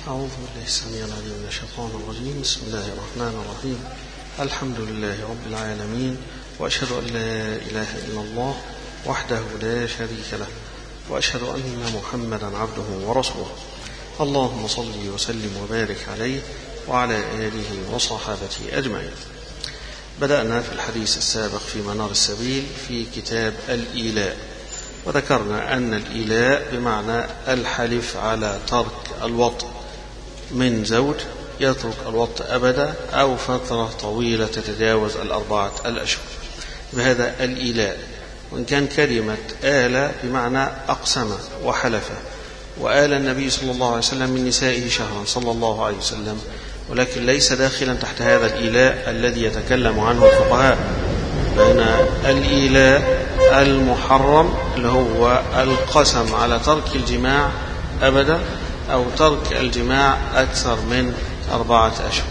أعوذ بالله السميع العليم من الشيطان الرجيم. بسم الله الرحمن الرحيم. الحمد لله رب العالمين، وأشهد أن لا إله إلا الله وحده لا شريك له، وأشهد أن محمدا عبده ورسوله. اللهم صل وسلم وبارك عليه وعلى آله وصحابته أجمعين. بدأنا في الحديث السابق في منار السبيل في كتاب الإيلاء، وذكرنا أن الإيلاء بمعنى الحلف على ترك الوطء من زوج يترك الوطء أبدا أو فترة طويلة تتجاوز 4 الأشهر، بهذا الإيلاء. وإن كان كلمة آل بمعنى أقسم وحلف، وآل النبي صلى الله عليه وسلم من نسائه شهرا صلى الله عليه وسلم، ولكن ليس داخلا تحت هذا الإيلاء الذي يتكلم عنه الفقهاء، بين الإيلاء المحرم اللي هو القسم على ترك الجماع أبدا أو ترك الجماع أكثر من 4 أشهر.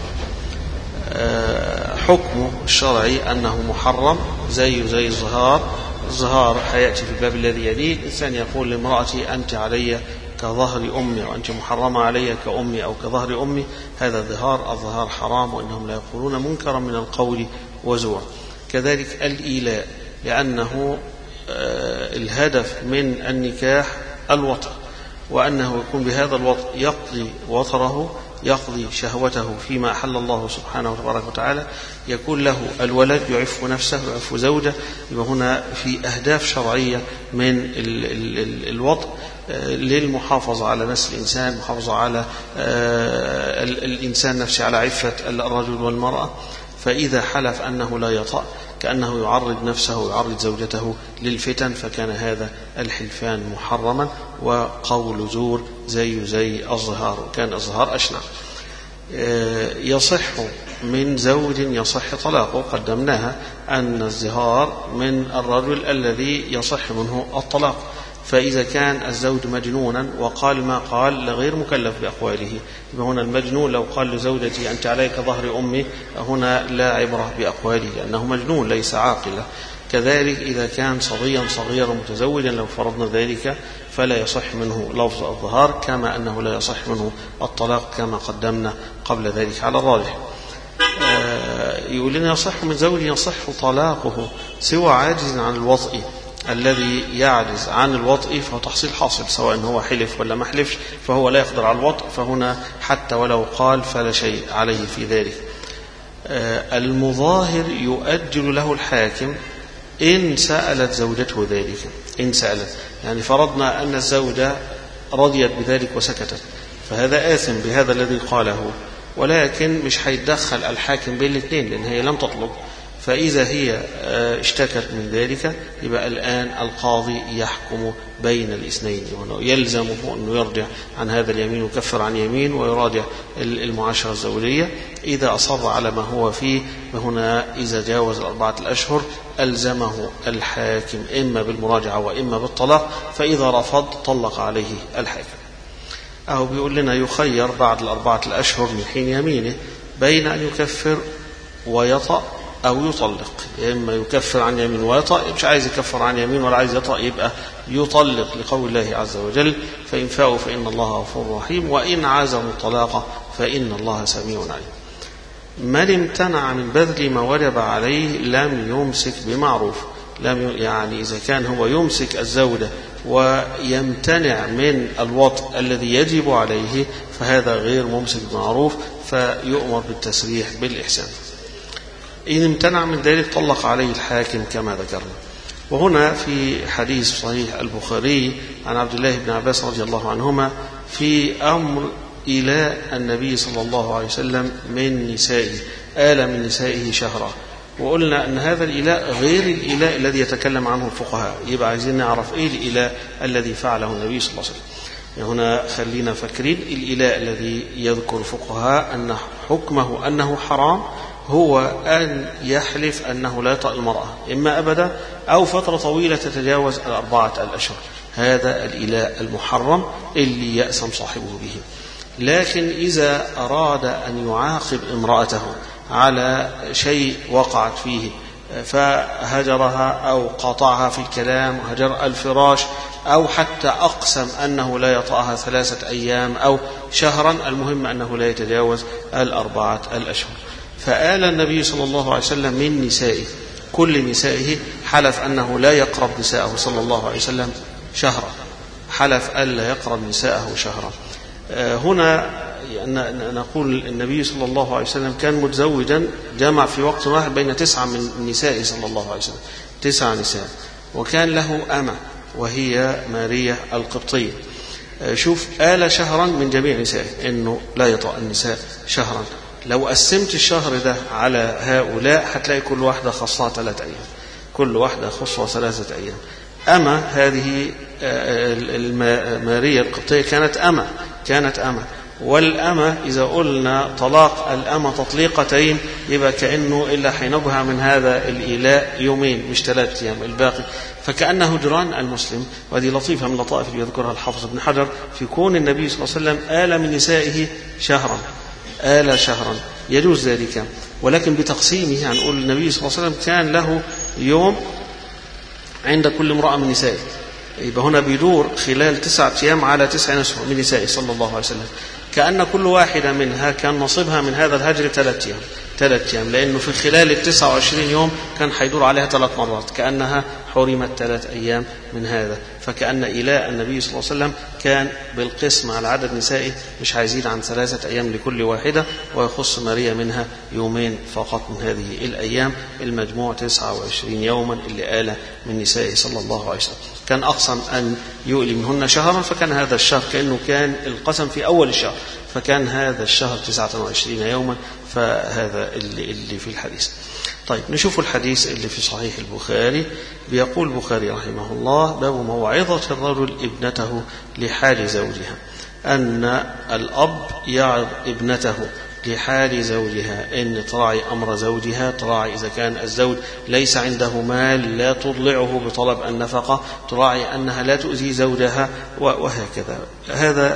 حكمه الشرعي أنه محرم زي الظهار حياتي في الباب الذي يليه. الإنسان يقول لامرأتي أنت علي كظهر أمي، وأنت محرمة علي كأمي أو كظهر أمي، هذا الظهار حرام، وإنهم لا يقولون منكرا من القول وزورا. كذلك الإيلاء، لأنه الهدف من النكاح الوطء، وأنه يكون بهذا الوطء يقضي وطره، يقضي شهوته فيما أحل الله سبحانه وتبارك وتعالى، يكون له الولد، يعف نفسه يعف زوجه. يبقى هنا في أهداف شرعية من الوطء للمحافظة على نسل الإنسان، محافظة على الإنسان نفسه، على عفة الرجل والمرأة. فإذا حلف أنه لا يطأ كأنه يعرض نفسه ويعرض زوجته للفتن، فكان هذا الحلفان محرما وقول زور زي الظهار، وكان الظهار أشنع. يصح من زوج يصح طلاقه، قدمناها أن الظهار من الرجل الذي يصح منه الطلاق، فإذا كان الزوج مجنونا وقال ما قال لغير مكلف بأقواله، هنا المجنون لو قال لزوجتي أنت عليك ظهر أمي، هنا لا عبرة بأقواله لأنه مجنون ليس عاقلا. كذلك إذا كان صبيا صغيرا متزوجا لو فرضنا ذلك فلا يصح منه لفظ الظهار، كما أنه لا يصح منه الطلاق كما قدمنا قبل ذلك على الراجح. يقول لنا يصح من زوج يصح طلاقه سوى عاجز عن الوطء. الذي يعجز عن الوطء فهو تحصيل حاصل، سواء هو حلف ولا ما حلفش فهو لا يقدر على الوطء، فهنا حتى ولو قال فلا شيء عليه في ذلك. المظاهر يؤجل له الحاكم إن سألت زوجته ذلك. إن سألت يعني فرضنا أن الزوجة رضيت بذلك وسكتت، فهذا آثم بهذا الذي قاله، ولكن مش هيتدخل الحاكم بين الاثنين لأن هي لم تطلب. فإذا هي اشتكت من ذلك يبقى الآن القاضي يحكم بين الاثنين، يلزمه أنه يرجع عن هذا اليمين ويكفر عن يمين ويراجع المعاشرة الزوجية. إذا أصر على ما هو فيه، فهنا إذا جاوز 4 الأشهر ألزمه الحاكم إما بالمراجعة وإما بالطلاق، فإذا رفض طلق عليه الحاكم. أو بيقول لنا يخير بعد 4 الأشهر من حين يمينه بين أن يكفر ويطأ أو يطلق، إما يكفر عن يمين ويطأ، مش عايز يكفر عن يمين ولا عايز يطأ يبقى يطلق لقول الله عز وجل فإن فاءوا فإن الله غفور رحيم وإن عزموا الطلاق فإن الله سميع عليم. من امتنع من بذل ما وجب عليه لم يمسك بمعروف. يعني إذا كان هو يمسك الزوجة ويمتنع من الوطء الذي يجب عليه فهذا غير ممسك بمعروف، فيؤمر بالتسريح بالإحسان. إن امتنع من ذلك طلق عليه الحاكم كما ذكرنا. وهنا في حديث صحيح البخاري عن عبد الله بن عباس رضي الله عنهما في أمر إيلاء النبي صلى الله عليه وسلم من نسائه، آل من نسائه شهرا، وقلنا أن هذا الإيلاء غير الإيلاء الذي يتكلم عنه الفقهاء. يبقى عايزين نعرف إيه الإيلاء الذي فعله النبي صلى الله عليه وسلم. هنا خلينا فاكرين الإيلاء الذي يذكر الفقهاء أن حكمه أنه حرام هو أن يحلف أنه لا يطأ المرأة إما أبدا أو فترة طويلة تتجاوز 4 الأشهر. هذا الإيلاء المحرم اللي يأسم صاحبه به. لكن إذا أراد أن يعاقب امرأته على شيء وقعت فيه فهجرها أو قاطعها في الكلام وهجر الفراش أو حتى أقسم أنه لا يطأها 3 أيام أو شهرا، المهم أنه لا يتجاوز 4 الأشهر. فآل النبي صلى الله عليه وسلم من نسائه كل نسائه حلف أنه لا يقرب نساءه صلى الله عليه وسلم شهرا، حلف ألا يقرب نساءه شهرا. هنا نقول النبي صلى الله عليه وسلم كان متزوجا، جمع في وقت واحد بين 9 من نسائه صلى الله عليه وسلم، 9 نساء، وكان له أمة وهي مارية القبطية. شوف آل شهرا من جميع نسائه، إنه لا يطأ النساء شهرا. لو قسمت الشهر ده على هؤلاء هتلاقي كل واحدة خصها 3 أيام، كل واحدة خصها 3 أيام. أما هذه مارية القبطية كانت أمة، والأمة إذا قلنا طلاق الأمة تطليقتين يبقى كأنه إلا حينبها من هذا الإيلاء يومين مش 3 أيام الباقي، فكأنه هجران المسلم. وهذه لطيفة من لطائف اللي يذكرها الحافظ ابن حجر في كون النبي صلى الله عليه وسلم آل من نسائه شهرا، آل شهرا يجوز ذلك، ولكن بتقسيمه. هنقول النبي صلى الله عليه وسلم كان له يوم عند كل امرأة من نسائه، يبقى هنا بيدور خلال 9 أيام على 9 نسوة من نسائه صلى الله عليه وسلم، كأن كل واحدة منها كان نصيبها من هذا الهجر 3 أيام، 3 أيام، لأنه في خلال 29 يوم كان حيدور عليها 3 مرات، كأنها حرمت 3 أيام من هذا. فكأن إيلاء النبي صلى الله عليه وسلم كان بالقسم على عدد نسائه مش هيزيد عن 3 أيام لكل واحدة، ويخص ماريا منها يومين فقط من هذه الأيام، المجموع 29 يوما اللي آل من نسائه صلى الله عليه وسلم. كان أقسم أن يؤلي منهن شهرا، فكان هذا الشهر كأنه كان القسم في أول الشهر، فكان هذا الشهر 29 يوما، فهذا اللي في الحديث. طيب نشوف الحديث اللي في صحيح البخاري. بيقول البخاري رحمه الله: باب موعظة الرجل ابنته لحال زوجها، أن الأب يعظ ابنته لحال زوجها، إن تراعي أمر زوجها، تراعي إذا كان الزوج ليس عنده مال لا تضلعه بطلب النفقة، تراعي أنها لا تؤذي زوجها، وهكذا. هذا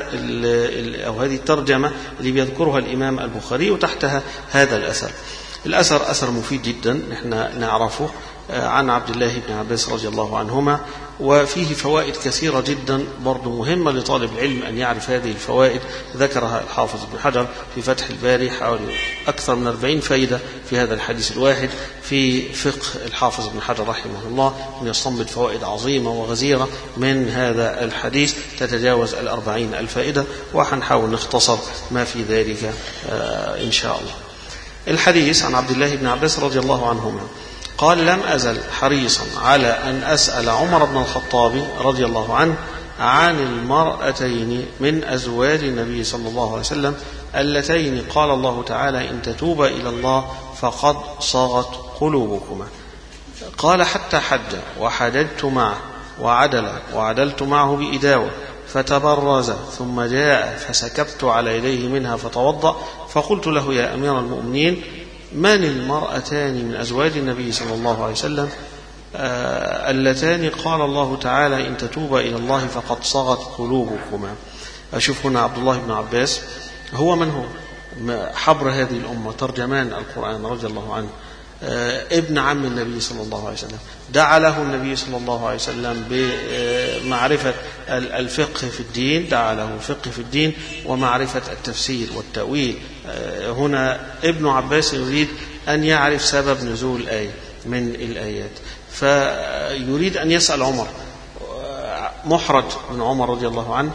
أو هذه الترجمة اللي بيذكرها الإمام البخاري، وتحتها هذا الأثر. الأثر أثر مفيد جدا نحن نعرفه عن عبد الله بن عباس رضي الله عنهما، وفيه فوائد كثيرة جدا برضو مهمة لطالب العلم أن يعرف هذه الفوائد. ذكرها الحافظ ابن حجر في فتح الباري حوالي أكثر من 40 فائدة في هذا الحديث الواحد. في فقه الحافظ ابن حجر رحمه الله أن يستنبط فوائد عظيمة وغزيرة من هذا الحديث تتجاوز 40 الفائدة، وحنحاول نختصر ما في ذلك إن شاء الله. الحديث عن عبد الله بن عباس رضي الله عنهما قال: لم أزل حريصا على أن أسأل عمر بن الخطاب رضي الله عنه عن المرأتين من أزواج النبي صلى الله عليه وسلم اللتين قال الله تعالى: إن تتوبا إلى الله فقد صغت قلوبكما. قال: حتى حج وحججت معه وعدلت معه بإداوة، فتبرز ثم جاء فسكبت على يديه منها فتوضأ، فقلت له: يا أمير المؤمنين، من المرأتان من أزواج النبي صلى الله عليه وسلم اللتان قال الله تعالى: إن تتوبا إلى الله فقد صغت قلوبكما؟ أشوف هنا عبد الله بن عباس هو من هو حبر هذه الأمة، ترجمان القرآن رضي الله عنه، ابن عم النبي صلى الله عليه وسلم، دعا له النبي صلى الله عليه وسلم بمعرفة الفقه في الدين، دعا له الفقه في الدين ومعرفة التفسير والتأويل. هنا ابن عباس يريد أن يعرف سبب نزول آية من الآيات، فيريد أن يسأل عمر، محرج من عمر رضي الله عنه،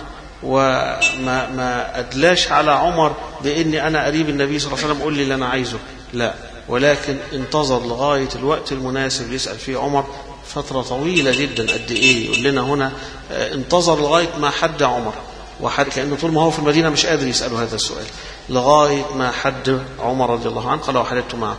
وما أدلاش على عمر بإني أنا قريب النبي صلى الله عليه وسلم قل لي اللي أنا عايزه، لا، ولكن انتظر لغاية الوقت المناسب يسأل فيه عمر، فترة طويلة جدا. قد إيه؟ يقول لنا هنا انتظر لغاية ما حد عمر، وحد كأنه طول ما هو في المدينة مش قادر يسأله هذا السؤال، لغاية ما حد عمر رضي الله عنه قال: وحددت معه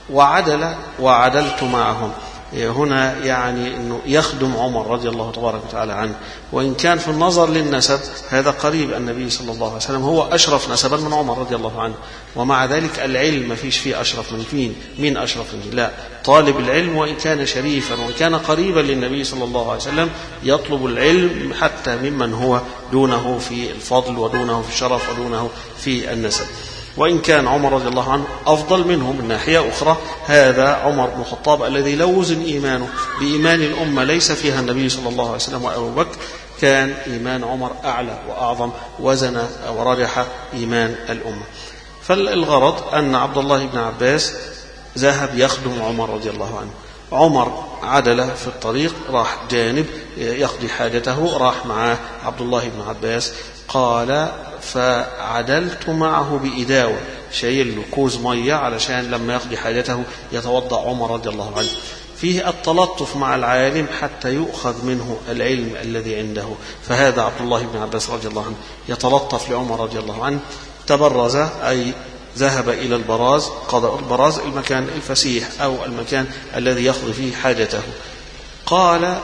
وعدلت معهم. هنا يعني أنه يخدم عمر رضي الله تبارك وتعالى عنه، وإن كان في النظر للنسب هذا قريب النبي صلى الله عليه وسلم، هو أشرف نسبا من عمر رضي الله عنه، ومع ذلك العلم ما فيش فيه أشرف من مين أشرف من لا، طالب العلم وإن كان شريفا وإن كان قريبا للنبي صلى الله عليه وسلم يطلب العلم حتى ممن هو دونه في الفضل ودونه في الشرف ودونه في النسب. وإن كان عمر رضي الله عنه أفضل منه من ناحية أخرى، هذا عمر بن الخطاب الذي لو وزن إيمانه بإيمان الأمة ليس فيها النبي صلى الله عليه وسلم وأبو بكر كان إيمان عمر أعلى وأعظم وزن ورجح إيمان الأمة. فالغرض أن عبد الله بن عباس ذهب يخدم عمر رضي الله عنه. عمر عدل في الطريق، راح جانب يقضي حاجته، راح معاه عبد الله بن عباس. قال فعدلت معه بإداوة، شايل له كوز مية علشان لما يقضي حاجته يتوضأ عمر رضي الله عنه. فيه التلطف مع العالم حتى يؤخذ منه العلم الذي عنده. فهذا عبد الله بن عباس رضي الله عنه يتلطف لعمر رضي الله عنه. تبرز أي ذهب إلى البراز، قضى البراز المكان الفسيح أو المكان الذي يقضي فيه حاجته. قال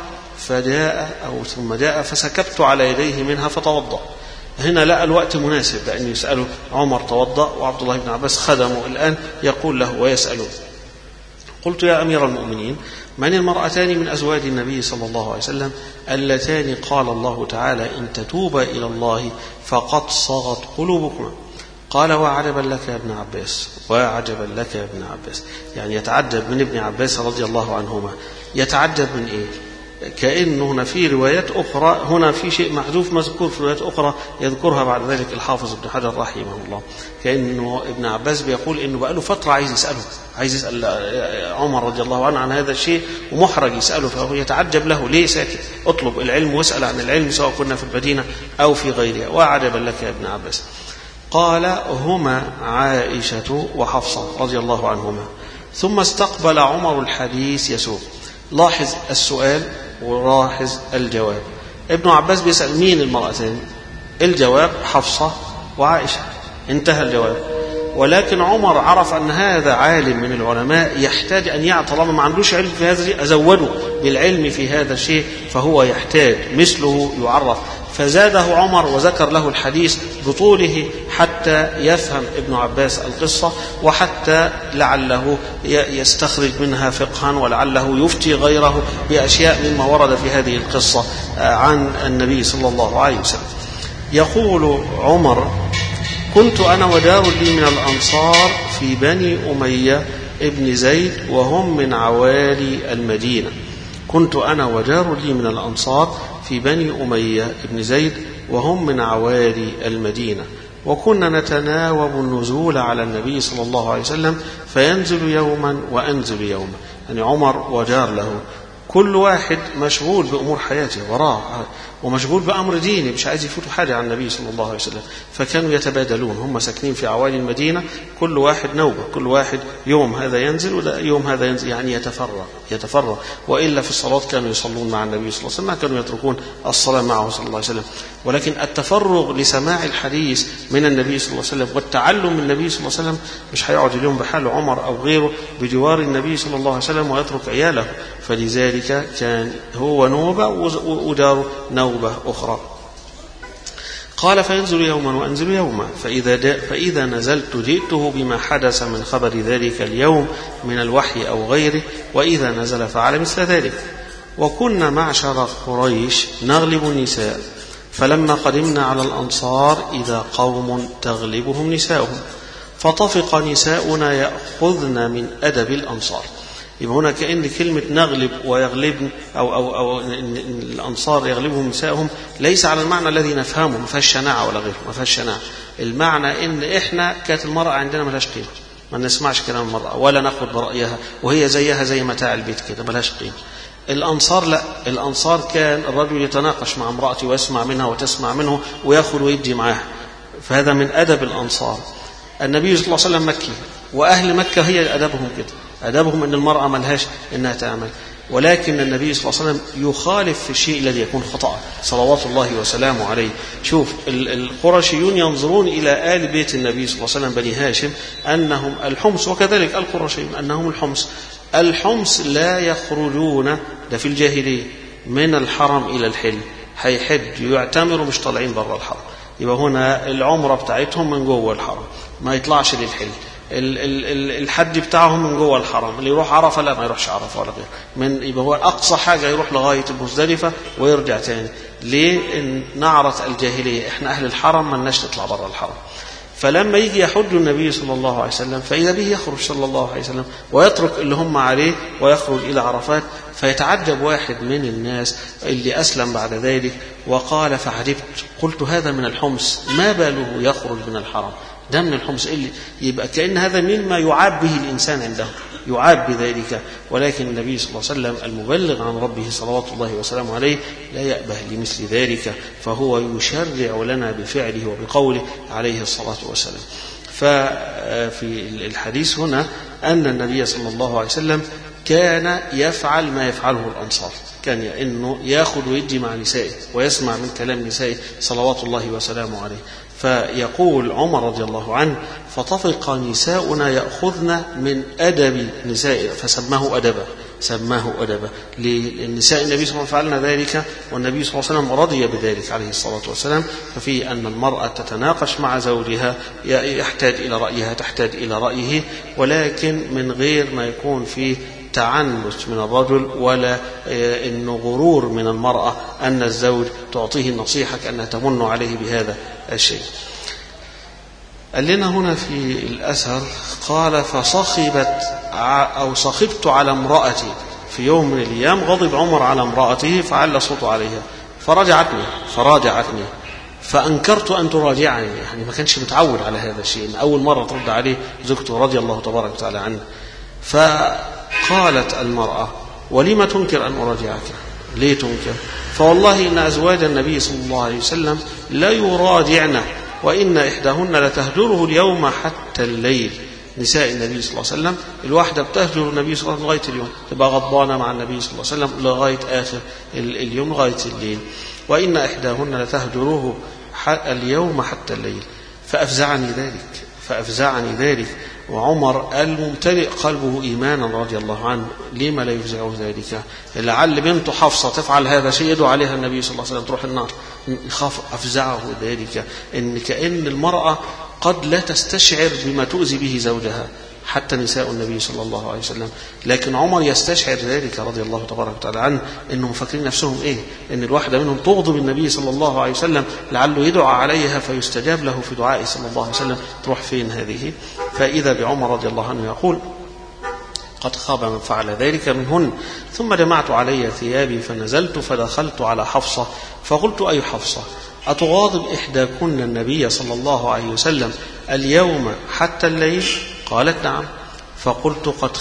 ثم جاء فسكبت على يديه منها فتوضأ. هنا لقى الوقت مناسب لأن يسأله عمر توضأ، وعبد الله بن عباس خدمه الآن يقول له ويسأله. قلت يا أمير المؤمنين من المرأتان من أزواج النبي صلى الله عليه وسلم اللتان قال الله تعالى إن تتوبا إلى الله فقد صغت قلوبكما؟ قال وعجبا لك يا ابن عباس، وعجبا لك يا ابن عباس. يعني يتعجب من ابن عباس رضي الله عنهما. يتعجب من إيه؟ كأنه هنا في روايات أخرى، هنا في شيء محذوف مذكور في روايات أخرى يذكرها بعد ذلك الحافظ ابن حجر رحمه الله. كأنه ابن عباس بيقول إنه بقاله فترة عايز يسأل عمر رضي الله عنه عن هذا الشيء ومحرج يسأله، فهو يتعجب له ليه ساكت؟ اطلب العلم واسأل عن العلم سواء كنا في المدينة أو في غيرها. وعجبا لك يا ابن عباس. قال هما عائشة وحفصة رضي الله عنهما. ثم استقبل عمر الحديث يسوق. لاحظ السؤال ولاحظ الجواب. ابن عباس بيسأل مين المرأتين؟ الجواب حفصة وعائشة، انتهى الجواب. ولكن عمر عرف أن هذا عالم من العلماء يحتاج أن يعطى، طالما ما عندوش علم في هذا الشيء أزوده بالعلم في هذا الشيء، فهو يحتاج مثله يعرف. فزاده عمر وذكر له الحديث بطوله حتى يفهم ابن عباس القصة، وحتى لعله يستخرج منها فقها، ولعله يفتي غيره بأشياء مما ورد في هذه القصة عن النبي صلى الله عليه وسلم. يقول عمر كنت أنا وجار لي من الأنصار في بني أمية ابن زيد وهم من عوالي المدينة. كنت أنا وجار لي من الأنصار في بني أمية ابن زيد وهم من عوالي المدينة، وكنا نتناوب النزول على النبي صلى الله عليه وسلم فينزل يوما وأنزل يوما. يعني عمر وجار له كل واحد مشغول بأمور حياته وراه ومشغول بأمر ديني، مش عايز يفوتوا حاجة عن النبي صلى الله عليه وسلم. فكانوا يتبادلون، هم ساكنين في عوالي المدينة، كل واحد نوبة، كل واحد يوم هذا ينزل ولا يوم هذا ينزل، يعني يتفرغ. وإلا في الصلاة كانوا يصلون مع النبي صلى الله عليه وسلم، ما كانوا يتركون الصلاة معه صلى الله عليه وسلم. ولكن التفرغ لسماع الحديث من النبي صلى الله عليه وسلم والتعلم من النبي صلى الله عليه وسلم، مش هيقعد اليوم بحال عمر أو غيره بجوار النبي صلى الله عليه وسلم ويترك عياله. فلذلك كان هو نوبة ودار نوبة أخرى. قال فينزل يوما وأنزل يوما، فإذا نزلت جئته بما حدث من خبر ذلك اليوم من الوحي أو غيره، وإذا نزل فعل مثل ذلك. وكنا معشر قريش نغلب النساء، فلما قدمنا على الأنصار إذا قوم تغلبهم نساؤهم، فطفق نساؤنا يأخذن من أدب الأنصار. يبقى هنا كأن كلمة نغلب ويغلبن أو الأنصار يغلبهم نساءهم ليس على المعنى الذي نفهمه، ما فيهاش شناعة ولا غيره، ما فيهاش شناعة. المعنى إن إحنا كانت المرأة عندنا ملهاش قيمة، ما نسمعش كلام المرأة ولا ناخد برأيها، وهي زيها زي متاع البيت كده ملهاش قيمة. الأنصار لا، الأنصار كان الرجل يتناقش مع امرأته ويسمع منها وتسمع منه ويأخذ ويدي معها، فهذا من أدب الأنصار. النبي صلى الله عليه وسلم مكي، وأهل مكة هي أدبهم كده، أدبهم أن المرأة ملهاش إنها تعمل. ولكن النبي صلى الله عليه وسلم يخالف في الشيء الذي يكون خطأ صلوات الله وسلامه عليه. شوف القرشيون ينظرون إلى آل بيت النبي صلى الله عليه وسلم بني هاشم أنهم الحمص، وكذلك القرشيون أنهم الحمص. الحمص لا يخرجون، ده في الجاهلية، من الحرم إلى الحل، هيحج يعتمروا مش طالعين برا الحرم. يبقى هنا العمرة بتاعتهم من جوه الحرم، ما يطلعش للحل. الحج بتاعهم من جوه الحرم، اللي يروح عرفة لا ما يروحش عرفة ولا غير، يبقى هو أقصى حاجة يروح لغاية المزدلفة ويرجع تاني. ليه؟ إن نعرة الجاهلية، إحنا أهل الحرم ما لناش نطلع برا الحرم. فلما يجي يحج النبي صلى الله عليه وسلم فإذا به يخرج صلى الله عليه وسلم ويترك اللي هم عليه ويخرج إلى عرفات. فيتعجب واحد من الناس اللي أسلم بعد ذلك وقال فعجبت، قلت هذا من الحمص ما باله يخرج من الحرم، ده من الحمص اللي يبقى كأن هذا مما يعاب به الإنسان عنده، يعاب بذلك. ولكن النبي صلى الله عليه وسلم المبلغ عن ربه صلوات الله وسلامه عليه لا يأبه لمثل ذلك، فهو يشرع لنا بفعله وبقوله عليه الصلاة والسلام. ففي الحديث هنا أن النبي صلى الله عليه وسلم كان يفعل ما يفعله الأنصار، كان إنه يأخذ ويدي مع نسائه ويسمع من كلام نسائه صلوات الله وسلامه عليه. فيقول عمر رضي الله عنه فطفق نساؤنا يأخذن من أدب نسائه فسماه أدبا، سماه أدبا للنساء النبي صلى الله عليه وسلم فعلنا ذلك، والنبي صلى الله عليه وسلم رضي بذلك عليه الصلاة والسلام. ففي أن المرأة تتناقش مع زوجها، يحتاج إلى رأيها تحتاج إلى رأيه، ولكن من غير ما يكون فيه تعنت من الرجل ولا إنه غرور من المرأة أن الزوج تعطيه النصيحة كأنها تمن عليه بهذا الشيء. قال لنا هنا في الأثر قال صخبت على امرأتي في يوم من الأيام، غضب عمر على امرأته فعلى صوته عليها فراجعتني فأنكرت أن تراجعني، يعني ما كانش متعود على هذا الشيء، أول مرة ترد عليه زوجته رضي الله تبارك وتعالى عنه. فقالت المرأة ولما تنكر أن أراجعك؟ ليه تنكر؟ فوالله إن أزواج النبي صلى الله عليه وسلم لا يراجعن وإن إحداهن لتهجره اليوم حتى الليل. نساء النبي صلى الله عليه وسلم الواحدة بتهجر النبي صلى الله عليه وسلم لغاية اليوم، تبقى غضبانة مع النبي صلى الله عليه وسلم لغاية آخر اليوم لغاية الليل، وإن إحداهن لتهجره اليوم حتى الليل. فأفزعني ذلك وعمر الممتلئ قلبه إيمانا رضي الله عنه لما لا يفزعه ذلك؟ لعل بنت حفصة تفعل هذا شيء يدعو عليها النبي صلى الله عليه وسلم تروح النار، يخاف أفزعه ذلك، إن كأن المرأة قد لا تستشعر بما تؤذي به زوجها، حتى نساء النبي صلى الله عليه وسلم، لكن عمر يستشعر ذلك رضي الله تبارك وتعالى عنه، إنهم فاكرين نفسهم إيه، إن الواحدة منهم تغضب النبي صلى الله عليه وسلم لعله يدعى عليها فيستجاب له في دعائه صلى الله عليه وسلم، تروح فين هذه؟ فإذا بعمر رضي الله عنه يقول قد خاب من فعل ذلك منهن. ثم جمعت علي ثيابي فنزلت فدخلت على حفصة فقلت أي حفصة أتغاضب إحداكن النبي صلى الله عليه وسلم اليوم حتى الليل؟ قالت نعم. فقلت قد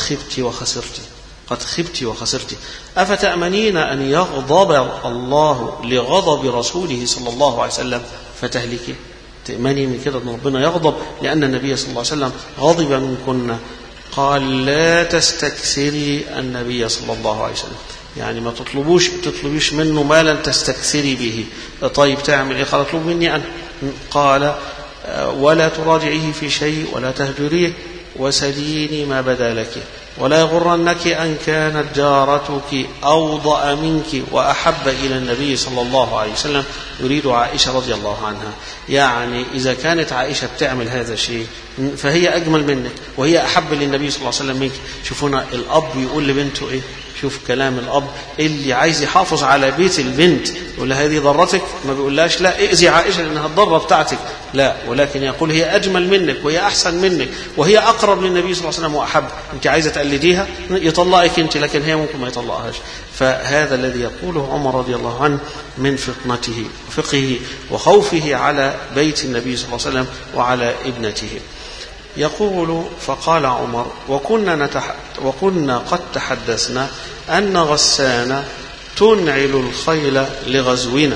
خبت وخسرت أفتأمنين أن يغضب الله لغضب رسوله صلى الله عليه وسلم فتهلكي؟ تأمني من كده أن ربنا يغضب لأن النبي صلى الله عليه وسلم غضب منكن؟ قال لا تستكثري النبي صلى الله عليه وسلم، يعني ما تطلبيش منه ما لن تستكثري به. طيب تعمل إيه؟ قال اطلب مني أنا. قال ولا تراجعيه في شيء ولا تهجريه وسليني ما بدا لك ولا يغرنك أن كانت جارتك أوضأ منك وأحب إلى النبي صلى الله عليه وسلم، يريد عائشة رضي الله عنها. يعني إذا كانت عائشة بتعمل هذا الشيء فهي أجمل منك وهي أحب للنبي صلى الله عليه وسلم منك. شوفونا الأب يقول لبنته إيه، شوف كلام الأب اللي عايز يحافظ على بيت البنت، يقول لها هذه ضرتك، ما بيقولهاش لا ائذي عائشة لأنها الضرة بتاعتك، لا، ولكن يقول هي أجمل منك وهي أحسن منك وهي أقرب للنبي صلى الله عليه وسلم وأحب، أنت عايزة تقلديها يطلقك أنت لكن هي ممكن ما يطلقهاش. فهذا الذي يقوله عمر رضي الله عنه من فطنته وفقهه وخوفه على بيت النبي صلى الله عليه وسلم وعلى ابنته. يقول فقال عمر وكنا قد تحدثنا أن غسان تنعل الخيل لغزونا.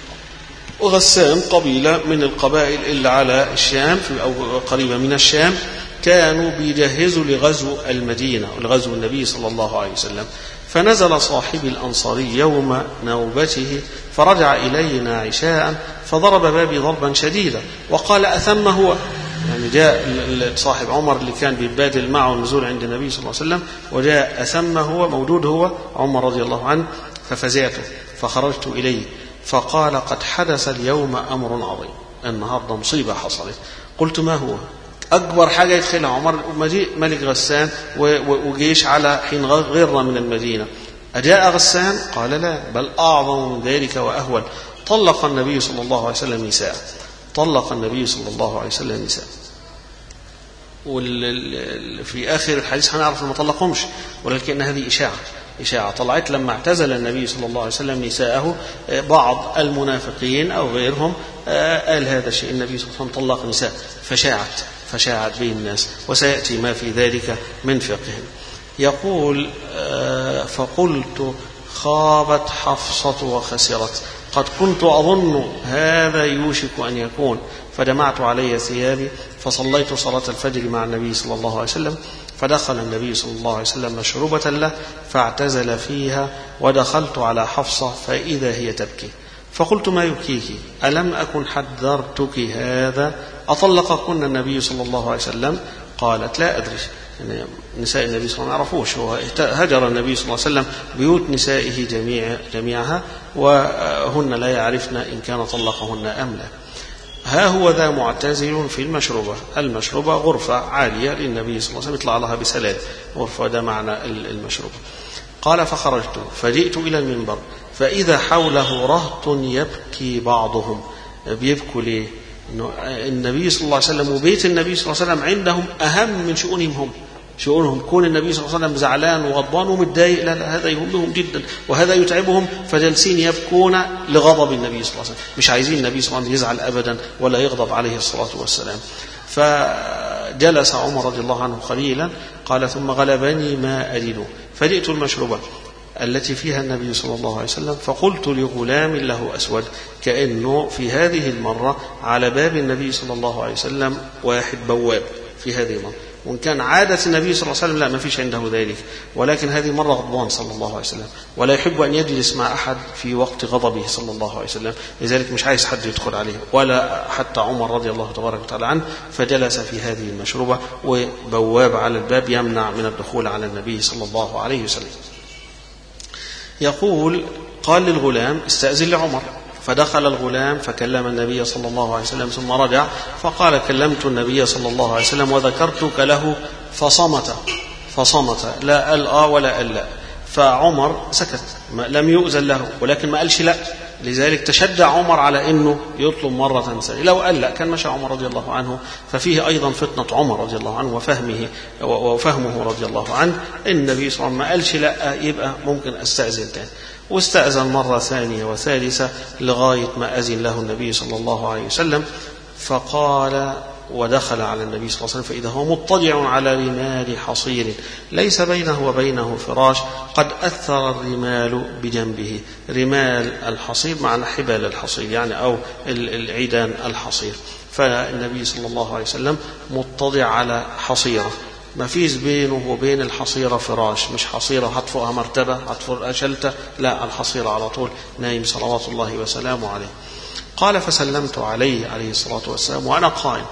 وغسان قبيلة من القبائل اللي على الشام أو قريبة من الشام، كانوا بيجهزوا لغزو المدينة ولغزو النبي صلى الله عليه وسلم. فنزل صاحب الأنصاري يوم نوبته فرجع إلينا عشاء فضرب بابي ضربا شديدا وقال أثم هو، يعني جاء صاحب عمر اللي كان بيبادل معه النزول عند النبي صلى الله عليه وسلم وجاء أثم هو موجود هو عمر رضي الله عنه. ففزعت فخرجت إليه فقال قد حدث اليوم أمر عظيم، النهارده مصيبة حصلت. قلت ما هو؟ أكبر حاجة يدخلها عمر مجيء ملك غسان وجيش على حين غير من المدينة. أجاء غسان؟ قال لا، بل أعظم من ذلك وأهول، طلق النبي صلى الله عليه وسلم نساء. طلق النبي صلى الله عليه وسلم النساء. وفي آخر الحديث هنعرف ما طلقهمش، ولكن هذه إشاعة طلعت لما اعتزل النبي صلى الله عليه وسلم نساءه. بعض المنافقين أو غيرهم قال هذا الشيء، النبي صلى الله عليه وسلم طلق نساء، فشاعت به الناس، وسيأتي ما في ذلك من فقه. يقول فقلت خابت حفصة وخسرت، قد كنت أظن هذا يوشك أن يكون، فجمعت علي ثيابي فصليت صلاة الفجر مع النبي صلى الله عليه وسلم، فدخل النبي صلى الله عليه وسلم مشروبة له فاعتزل فيها، ودخلت على حفصة فإذا هي تبكي، فقلت ما يبكيك؟ ألم أكن حذرتك هذا؟ أطلقكن النبي صلى الله عليه وسلم؟ قالت لا أدري. يعني نساء النبي صلى الله عليه وسلم ما يعرفوش، هو هجر النبي صلى الله عليه وسلم بيوت نسائه جميعها، وهن لا يعرفن إن كان طلقهن أم لا. ها هو ذا معتزل في المشروبة غرفة عالية للنبي صلى الله عليه وسلم يطلع لها بسلال، غرفة ده معنى المشروبة. قال فخرجت فجئت إلى المنبر فإذا حوله رهط يبكي بعضهم. بيبكوا ليه؟ إنه النبي صلى الله عليه وسلم وبيت النبي صلى الله عليه وسلم عندهم أهم من شؤونهم. كون النبي صلى الله عليه وسلم زعلان وغضبان ومتضايق، لا هذا يهمهم جدا وهذا يتعبهم، فجالسين يبكون لغضب النبي صلى الله عليه وسلم، مش عايزين النبي صلى الله عليه وسلم يزعل أبدا ولا يغضب عليه الصلاة والسلام. فجلس عمر رضي الله عنه قليلا، قال ثم غلبني ما أجد، فجئت المشروبة التي فيها النبي صلى الله عليه وسلم، فقلت لغلام له أسود، كأنه في هذه المرة على باب النبي صلى الله عليه وسلم واحد بواب في هذه المرة، وإن كان عادة النبي صلى الله عليه وسلم لا ما فيش عنده ذلك، ولكن هذه مرة غضبان صلى الله عليه وسلم ولا يحب أن يجلس مع أحد في وقت غضبه صلى الله عليه وسلم، لذلك مش عايز حد يدخل عليه ولا حتى عمر رضي الله تبارك وتعالى عنه، فجلس في هذه المشروبة وبواب على الباب يمنع من الدخول على النبي صلى الله عليه وسلم. يقول قال للغلام استأذن لعمر، فدخل الغلام فكلم النبي صلى الله عليه وسلم ثم رجع فقال كلمت النبي صلى الله عليه وسلم وذكرتك له فصمت لا قال ولا قال لا، فعمر سكت لم يؤذن له ولكن ما قالش لا، لذلك تشجع عمر على انه يطلب مرة ثانية. لو قال لا كان مشى عمر رضي الله عنه. ففيه ايضا فتنة عمر رضي الله عنه وفهمه رضي الله عنه، النبي صلى الله عليه وسلم ما قالش لا يبقى ممكن استأذن تاني، واستأذن مرة ثانية وثالثة لغاية ما أذن له النبي صلى الله عليه وسلم. فقال ودخل على النبي صلى الله عليه وسلم فإذا هو مضطجع على رمال حصير ليس بينه وبينه فراش، قد أثر الرمال بجنبه. رمال الحصير معنى حبال الحصير يعني أو العيدان الحصير. فالنبي صلى الله عليه وسلم مضطجع على حصيرة، ما فيش بينه وبين الحصيرة فراش، مش حصيرة هتفوقها مرتبة هتفوقها شلتة، لا الحصيرة على طول نايم صلوات الله وسلامه عليه. قال فسلمت عليه الصلاة والسلام وأنا قائم،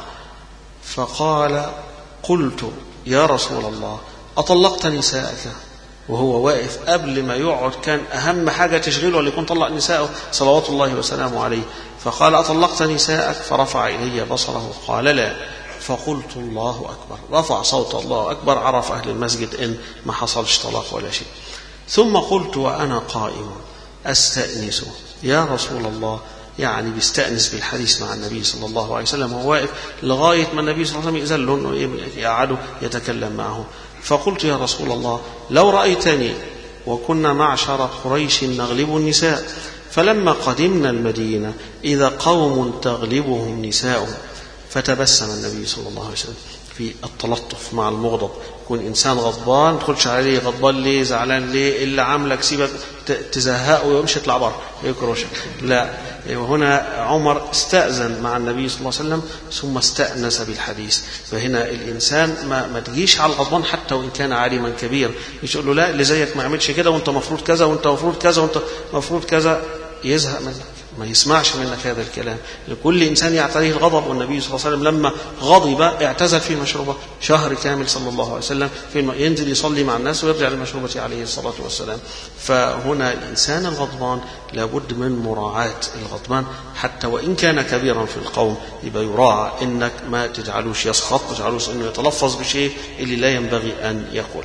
فقال قلت يا رسول الله أطلقت نساءك؟ وهو واقف قبل ما يقعد كان أهم حاجة تشغله اللي يكون طلق نساءه صلوات الله وسلامه عليه. فقال أطلقت نساءك؟ فرفع إلي بصره قال لا. فقلت الله أكبر، رفع صوت الله أكبر، عرف أهل المسجد إن ما حصلش طلاق ولا شيء. ثم قلت وأنا قائم أستأنس يا رسول الله، يعني بيستأنس بالحديث مع النبي صلى الله عليه وسلم وهو واقف لغاية ما النبي صلى الله عليه وسلم يأذن له إنه يقعد يتكلم معه. فقلت يا رسول الله لو رأيتني وكنا معشر قريش نغلب النساء، فلما قدمنا المدينة إذا قوم تغلبهم نساءهم. فتبسم النبي صلى الله عليه وسلم في التلطف مع المغضب. يكون إنسان غضبان ما تدخلش عليه غضبان ليه زعلان ليه اللي عاملك سيبك تزهقه ويمشي يطلع بره يكرشك، لا. وهنا عمر استأذن مع النبي صلى الله عليه وسلم ثم استأنس بالحديث. فهنا الإنسان ما تجيش على الغضبان حتى وإن كان عالما كبير، مش يقول له لا اللي زيك ما عملش كده وانت مفروض كذا وانت مفروض كذا وانت مفروض كذا، يزهق منك ما يسمعش منك هذا الكلام. لكل إنسان يعتريه الغضب، والنبي صلى الله عليه وسلم لما غضب اعتزل في المشروبة شهر كامل صلى الله عليه وسلم، ينزل يصلي مع الناس ويرجع للمشروبة عليه الصلاة والسلام. فهنا الإنسان الغضبان لابد من مراعاة الغضبان حتى وإن كان كبيرا في القوم، يبقى يراعى إنك ما تجعلوش يسخط، ما تجعلوش إنه يتلفظ بشيء اللي لا ينبغي أن يقول.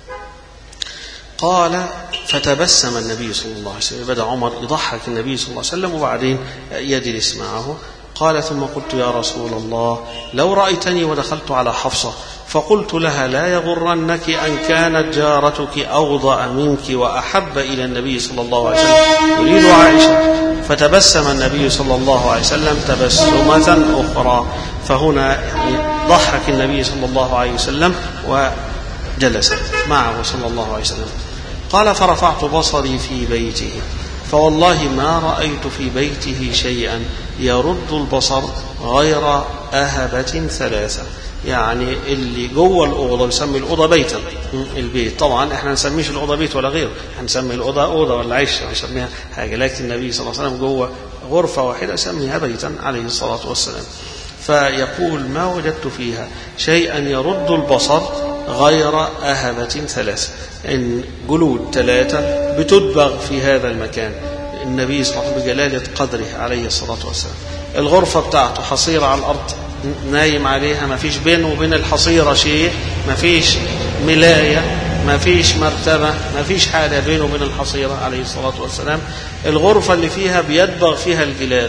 قال فتبسم النبي صلى الله عليه وسلم، بدأ عمر يضحك النبي صلى الله عليه وسلم وبعدين يجلس معه. قال ثم قلت يا رسول الله لو رأيتني ودخلت على حفصة فقلت لها لا يغرنك أن كانت جارتك أوضأ منك وأحب إلى النبي صلى الله عليه وسلم يريد عائشة، فتبسم النبي صلى الله عليه وسلم تبسمة أخرى. فهنا ضحك النبي صلى الله عليه وسلم وجلس معه صلى الله عليه وسلم. قال فرفعت بصري في بيته فوالله ما رأيت في بيته شيئا يرد البصر غير أهبة ثلاثة، يعني اللي جوه الأوضة يسمي الأوضة بيتا، البيت طبعا احنا نسميش الأوضة بيت ولا غيره، هنسمي الأوضة أوضة ولا عيش نسميها حاجة، لكن النبي صلى الله عليه وسلم جوه غرفة واحدة سميها بيتا عليه الصلاة والسلام. فيقول ما وجدت فيها شيئا يرد البصر غير أهبة ثلاثة، إن جلود ثلاثة بتدبغ في هذا المكان. النبي صلى الله عليه وسلم بجلالة قدره عليه الصلاة والسلام الغرفة بتاعته حصيرة على الأرض نايم عليها، ما فيش بينه وبين الحصيرة شيء، ما فيش ملاية، ما فيش مرتبة، ما فيش حاجة بينه وبين الحصيرة عليه الصلاة والسلام. الغرفة اللي فيها بيدبغ فيها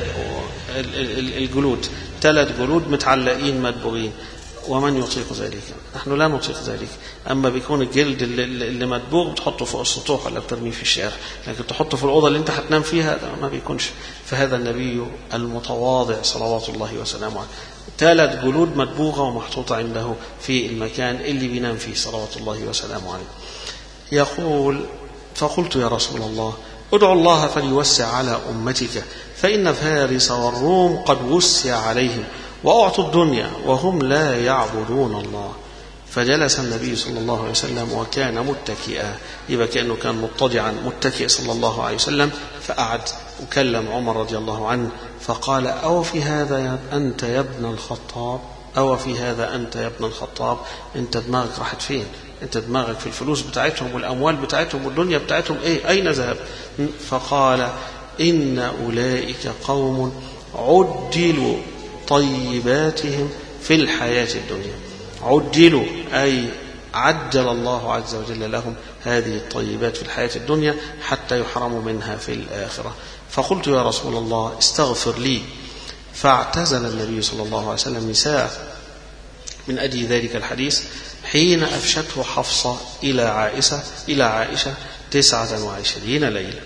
الجلود 3 جلود متعلقين مدبوغين. ومن يطيق ذلك؟ نحن لا نطيق ذلك. أما بيكون الجلد اللي مدبوغ بتحطه فوق السطوح ولا بترميه في الشارع، لكن تحطه في الأوضة اللي انت هتنام فيها ما بيكونش. فهذا النبي المتواضع صلوات الله وسلامه عليه 3 جلود مدبوغة ومحطوطة عنده في المكان اللي بينام فيه صلوات الله وسلامه عليه. يقول فقلت يا رسول الله ادعو الله فليوسع على أمتك فإن فارس والروم قد وسع عليهم وأعطوا الدنيا وهم لا يعبدون الله. فجلس النبي صلى الله عليه وسلم وكان متكئا، يبقى كأنه كان مضطجعا متكئ صلى الله عليه وسلم. فقعد وكلم عمر رضي الله عنه فقال أو في هذا أنت يا ابن الخطاب، أو في هذا أنت يا ابن الخطاب، أنت دماغك راحت فين؟ أنت دماغك في الفلوس بتاعتهم والأموال بتاعتهم والدنيا بتاعتهم إيه؟ أين ذهب؟ فقال إن أولئك قوم عدلوا طيباتهم في الحياة الدنيا. عدلوا أي عجل الله عز وجل لهم هذه الطيبات في الحياة الدنيا حتى يحرموا منها في الآخرة. فقلت يا رسول الله استغفر لي. فاعتزل النبي صلى الله عليه وسلم نساء من أجل ذلك الحديث حين أفشته حفصة إلى عائشة 29 ليلة.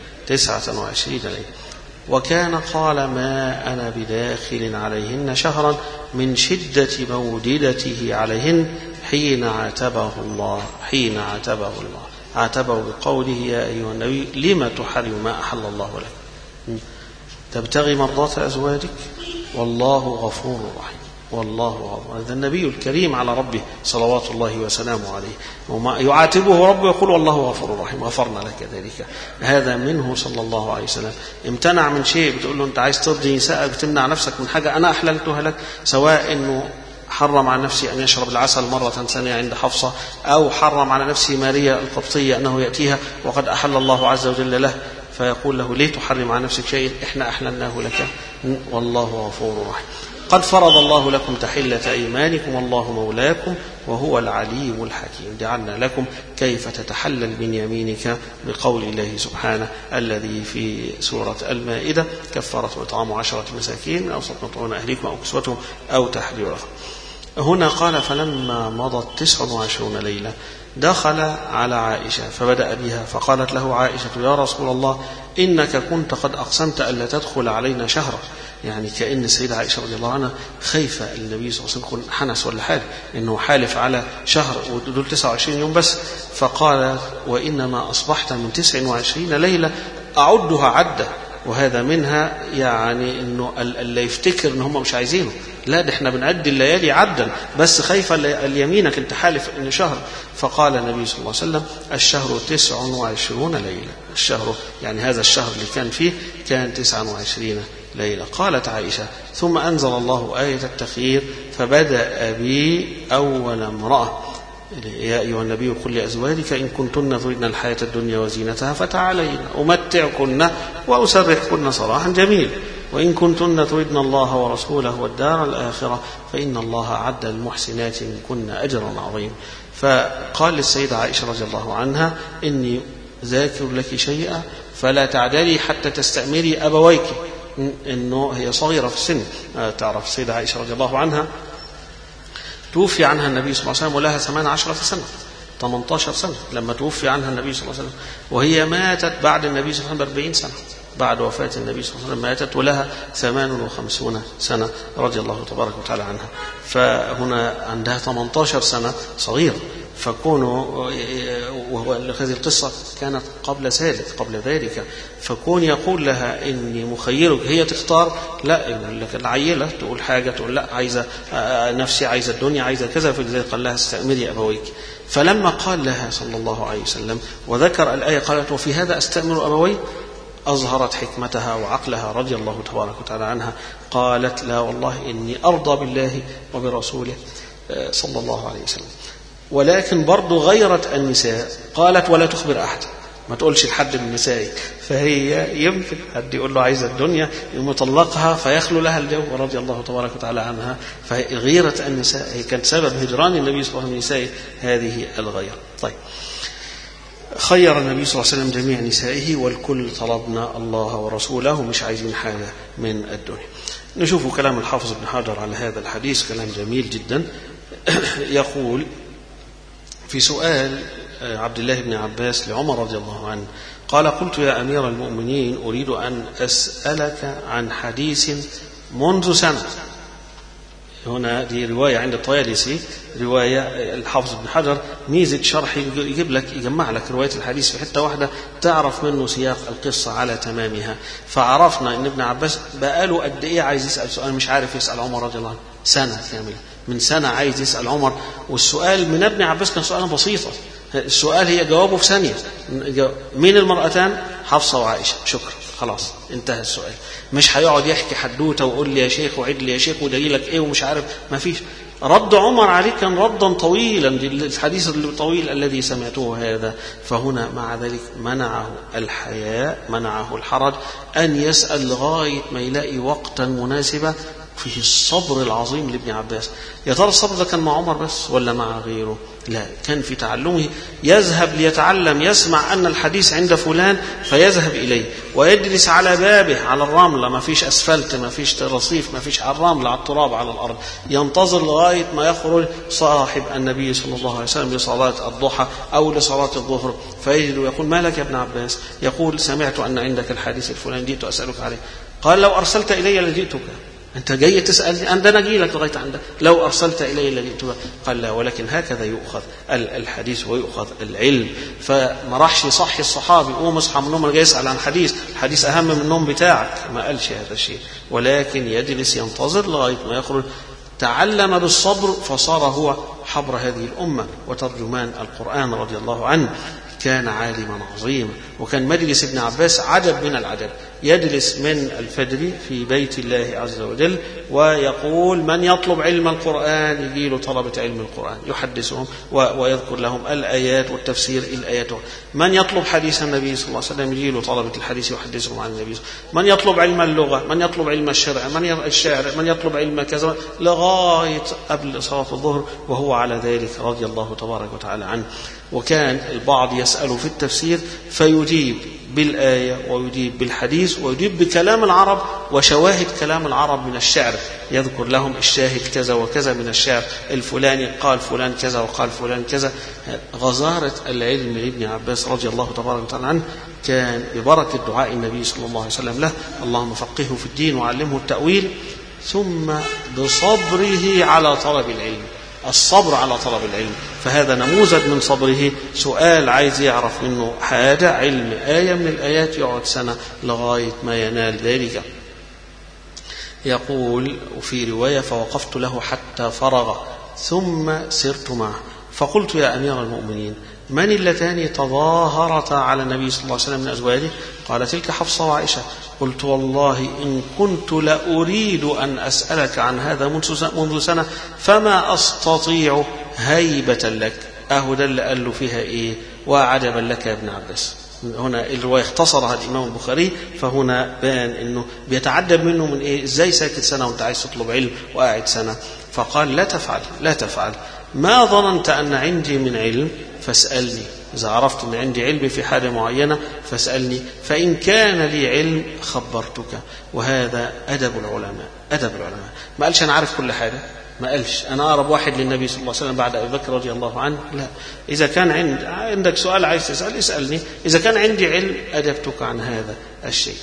وكان قال ما أنا بداخل عليهن شهرا من شدة موددته عليهن حين عاتبه الله عاتبه بقوله يا أيها النبي لما تحرم ما أحل الله لك تبتغي مرضات أزواجك والله غفور رحيم. هذا النبي الكريم على ربه صلوات الله وسلامه عليه، وما يعاتبه ربه يقول والله غفور رحيم غفرنا لك ذلك. هذا منه صلى الله عليه وسلم. امتنع من شيء بتقول له انت عايز ترضي نسائك بتمنع نفسك من حاجة أنا أحللتها لك، سواء انه حرم على نفسه أن يشرب العسل مرة ثانية عند حفصة، أو حرم على نفسه ماريا القبطية أنه يأتيها وقد أحل الله عز وجل له، فيقول له ليه تحرم على نفسك شيء إحنا أحللناه لك والله غفور رحيم. قد فرض الله لكم تحلة أيمانكم والله مولاكم وهو العليم الحكيم. جعلنا لكم كيف تتحلل من يمينك بقول الله سبحانه الذي في سورة المائدة كفارة إطعام 10 مساكين من أوسط ما تطعمون أهليكم أو كسوتهم أو تحرير رقبة. هنا قال فلما مضت 29 ليلة دخل على عائشة فبدأ بها فقالت له عائشة يا رسول الله إنك كنت قد أقسمت ألا تدخل علينا شهرا، يعني كأن السيدة عائشة رضي الله عنها خايفة النبي صلى الله عليه وسلم يكون حنس ولا حاجة إنه حالف على شهر ودول 29 يوم بس. فقال وإنما أصبحت من 29 ليلة أعدها عدة، وهذا منها يعني إنه اللي يفتكر إن هم مش عايزينه، لا ده احنا بنعد الليالي عدا بس خايفة اليمينك انت حالف إن شهر. فقال النبي صلى الله عليه وسلم الشهر 29 ليلة، الشهر يعني هذا الشهر اللي كان فيه كان 29 ليلة. قالت عائشة ثم أنزل الله آية التخيير فبدأ بي أول امرأة يا أيها النبي قل لأزواجك إن كنتن تريدن الحياة الدنيا وزينتها فتعالين أمتعكن وأسرحكن سراحا جميلا وإن كنتن تريدن الله ورسوله والدار الآخرة فإن الله أعد للمحسنات منكن أجرا عظيما. فقال للسيدة عائشة رضي الله عنها إني ذاكر لك شيئا فلا تعدلي حتى تستأمري أبويك أنه هي صغيرة في السن. تعرف السيدة عائشة رضي الله عنها توفي عنها النبي صلى الله عليه وسلم ولها 18 سنة 18 سنة لما توفي عنها النبي صلى الله عليه وسلم، وهي ماتت بعد النبي صلى الله عليه وسلم ب40 سنة، بعد وفاة النبي صلى الله عليه وسلم ماتت ولها 58 سنة رضي الله تبارك وتعالى عنها. فهنا عندها 18 سنة صغيرة، فكونه وهو هذه القصة كانت قبل ذلك، فكون يقول لها إني مخيرك هي تختار، لا يقول لك العيلة تقول حاجة تقول لا عايزة نفسي عايزة الدنيا عايزة كذا، فلذلك قال لها استأمري أبويك. فلما قال لها صلى الله عليه وسلم وذكر الآية قالت وفي هذا أستأمر أبوي، أظهرت حكمتها وعقلها رضي الله تبارك وتعالى عنها. قالت لا والله إني أرضى بالله وبرسوله صلى الله عليه وسلم. ولكن برضو غيرت النساء، قالت ولا تخبر أحد، ما تقولش لحد من نسائك. فهي يمكن حد يقول له عايزة الدنيا يطلقها فيخلو لها الجو رضي الله تبارك وتعالى عنها. فغيرة النساء هي كانت سبب هجران النبي صلى الله عليه وسلم نسائه هذه الغيرة. طيب، خير النبي صلى الله عليه وسلم جميع نسائه والكل طلبنا الله ورسوله، مش عايزين حاجة من الدنيا. نشوف كلام الحافظ ابن حجر على هذا الحديث، كلام جميل جدا. يقول في سؤال عبد الله بن عباس لعمر رضي الله عنه قال قلت يا أمير المؤمنين أريد أن أسألك عن حديث منذ سنة. هنا دي رواية عند الطيالسي، رواية الحافظ ابن حجر ميزة شرح يجمع لك رواية الحديث في حتة واحدة تعرف منه سياق القصة على تمامها. فعرفنا ان ابن عباس بقاله قد ايه عايز يسأل سؤال مش عارف يسأل عمر رضي الله عنه، سنة كاملة، من سنة عايز يسأل عمر. والسؤال من ابن عباس كان سؤالا بسيطا، السؤال هي جوابه في ثانية. مين المرأتان؟ حفصة وعائشة، شكرا، خلاص انتهى السؤال. مش هيقعد يحكي حدوته ويقول لي يا شيخ وعد لي يا شيخ ودليلك ايه ومش عارف، ما فيش. رد عمر عليه كان ردا طويلا، الحديث الطويل الذي سمعته هذا. فهنا مع ذلك منعه الحياء، منعه الحرج أن يسأل لغاية ما يلاقي وقتا مناسبا فيه الصبر العظيم لابن عباس. يا ترى الصبر ده كان مع عمر بس ولا مع غيره؟ لا، كان في تعلمه، يذهب ليتعلم، يسمع أن الحديث عند فلان فيذهب إليه ويجلس على بابه على الرملة، ما فيش أسفلت، ما فيش رصيف، ما فيش على الرمل، على التراب، على الأرض، ينتظر لغاية ما يخرج صاحب النبي صلى الله عليه وسلم لصلاة الضحى أو لصلاة الظهر، فيجد ويقول ما لك يا ابن عباس؟ يقول سمعت أن عندك الحديث الفلاني جئت أسألك عليه. قال لو أرسلت إلي لجئتك، أنت جاي تسألني أنا أجي لك لغاية عندك، لو أرسلت إلي لجئتك. قال لا، ولكن هكذا يؤخذ الحديث ويؤخذ العلم. فما راحش يصحي الصحابي قوم اصحى من النوم جاي يسأل عن الحديث أهم من النوم بتاعك، ما قالش هذا الشيء، ولكن يجلس ينتظر لغاية ما يخرج. تعلم بالصبر فصار هو حبر هذه الأمة وترجمان القرآن رضي الله عنه. كان عالما عظيما. وكان مجلس ابن عباس عدد من العدد، يجلس من الفجر في بيت الله عز وجل ويقول من يطلب علم القرآن يجي له طلبة علم القرآن يحدثهم ويذكر لهم الآيات والتفسير الآيات. من يطلب حديث النبي صلى الله عليه وسلم يجي له طلبة الحديث يحدثهم عن النبي. من يطلب علم اللغة، من يطلب علم الشرع، من يطلب علم كذا، لغاية قبل صلاة الظهر وهو على ذلك رضي الله تبارك وتعالى عنه. وكان البعض يسأل في التفسير فيجيب بالآية ويجيب بالحديث ويجيب بكلام العرب وشواهد كلام العرب من الشعر، يذكر لهم الشاهد كذا وكذا من الشعر الفلاني، قال فلان كذا وقال فلان كذا. غزارة العلم لابن عباس رضي الله تبارك وتعالى عنه كان ببركة دعاء النبي صلى الله عليه وسلم له اللهم فقهه في الدين وعلمه التأويل، ثم بصبره على طلب العلم، الصبر على طلب العلم. فهذا نموذج من صبره. سؤال عايز يعرف منه حاجة علم آية من الآيات يقعد سنة لغاية ما ينال ذلك. يقول وفي رواية فوقفت له حتى فرغ ثم سرت معه فقلت يا أمير المؤمنين من اللتان تظاهرتا على النبي صلى الله عليه وسلم من أزواجه؟ قال تلك حفصة وعائشة. قلت والله إن كنت لأريد أن أسألك عن هذا منذ سنة فما أستطيع هيبة لك. ده اللي قال له فيها إيه؟ وعجبا لك يا ابن عباس. هنا الرواية اختصرها الإمام البخاري، فهنا بان إنه بيتعجب منه من إيه؟ إزاي ساكت سنة وأنت عايز تطلب علم وقاعد سنة؟ فقال لا تفعل لا تفعل، ما ظننت أن عندي من علم فاسألني، إذا عرفت أن عندي علم في حاجة معينة فاسألني، فإن كان لي علم خبرتك. وهذا أدب العلماء. أدب العلماء ما قالش أنا عارف كل حاجة، ما قالش أنا أقرب واحد للنبي صلى الله عليه وسلم بعد أبي بكر رضي الله عنه، لا. إذا كان عندك سؤال عايز تسأل اسألني، إذا كان عندي علم أجبتك عن هذا الشيء.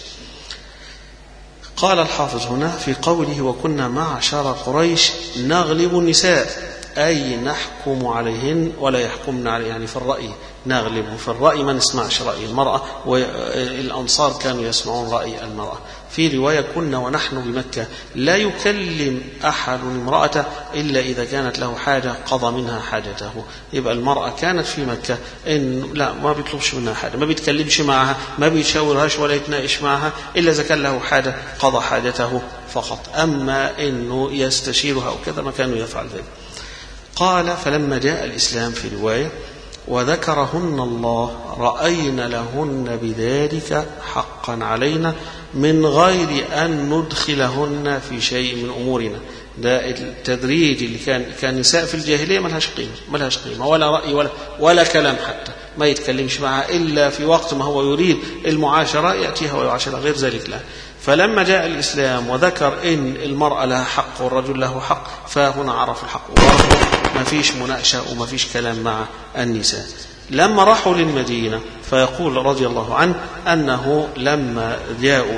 قال الحافظ هنا في قوله وكنا معشر قريش نغلب النساء، أي نحكم عليهن ولا يحكمن عليه، يعني في الرأي نغلب، في الرأي ما نسمعش رأي المرأة، والأنصار كانوا يسمعون رأي المرأة. في رواية كنا ونحن بمكة لا يكلم أحد امرأته إلا إذا كانت له حاجة قضى منها حاجته. يبقى المرأة كانت في مكة إن لا ما بيطلبش منها حاجة، ما بيتكلمش معها، ما بيشاورهاش ولا يتناقش معها إلا إذا كان له حاجة قضى حاجته فقط. أما إنه يستشيرها أو كذا ما كانوا يفعل ذلك. قال فلما جاء الإسلام في رواية وذكرهن الله رأينا لهن بذلك حقا علينا من غير أن ندخلهن في شيء من أمورنا. ده التدريج اللي كان نساء في الجاهلية ملهاش قيمة ولا رأي ولا كلام، حتى ما يتكلمش معها إلا في وقت ما هو يريد المعاشرة يأتيها ويعاشرها، غير ذلك لا. فلما جاء الإسلام وذكر إن المرأة لها حق والرجل له حق، فهنا عرف الحق وعرفه، ما فيش مناقشة وما فيش كلام مع النساء. لما راحوا للمدينة فيقول رضي الله عنه أنه لما جاءوا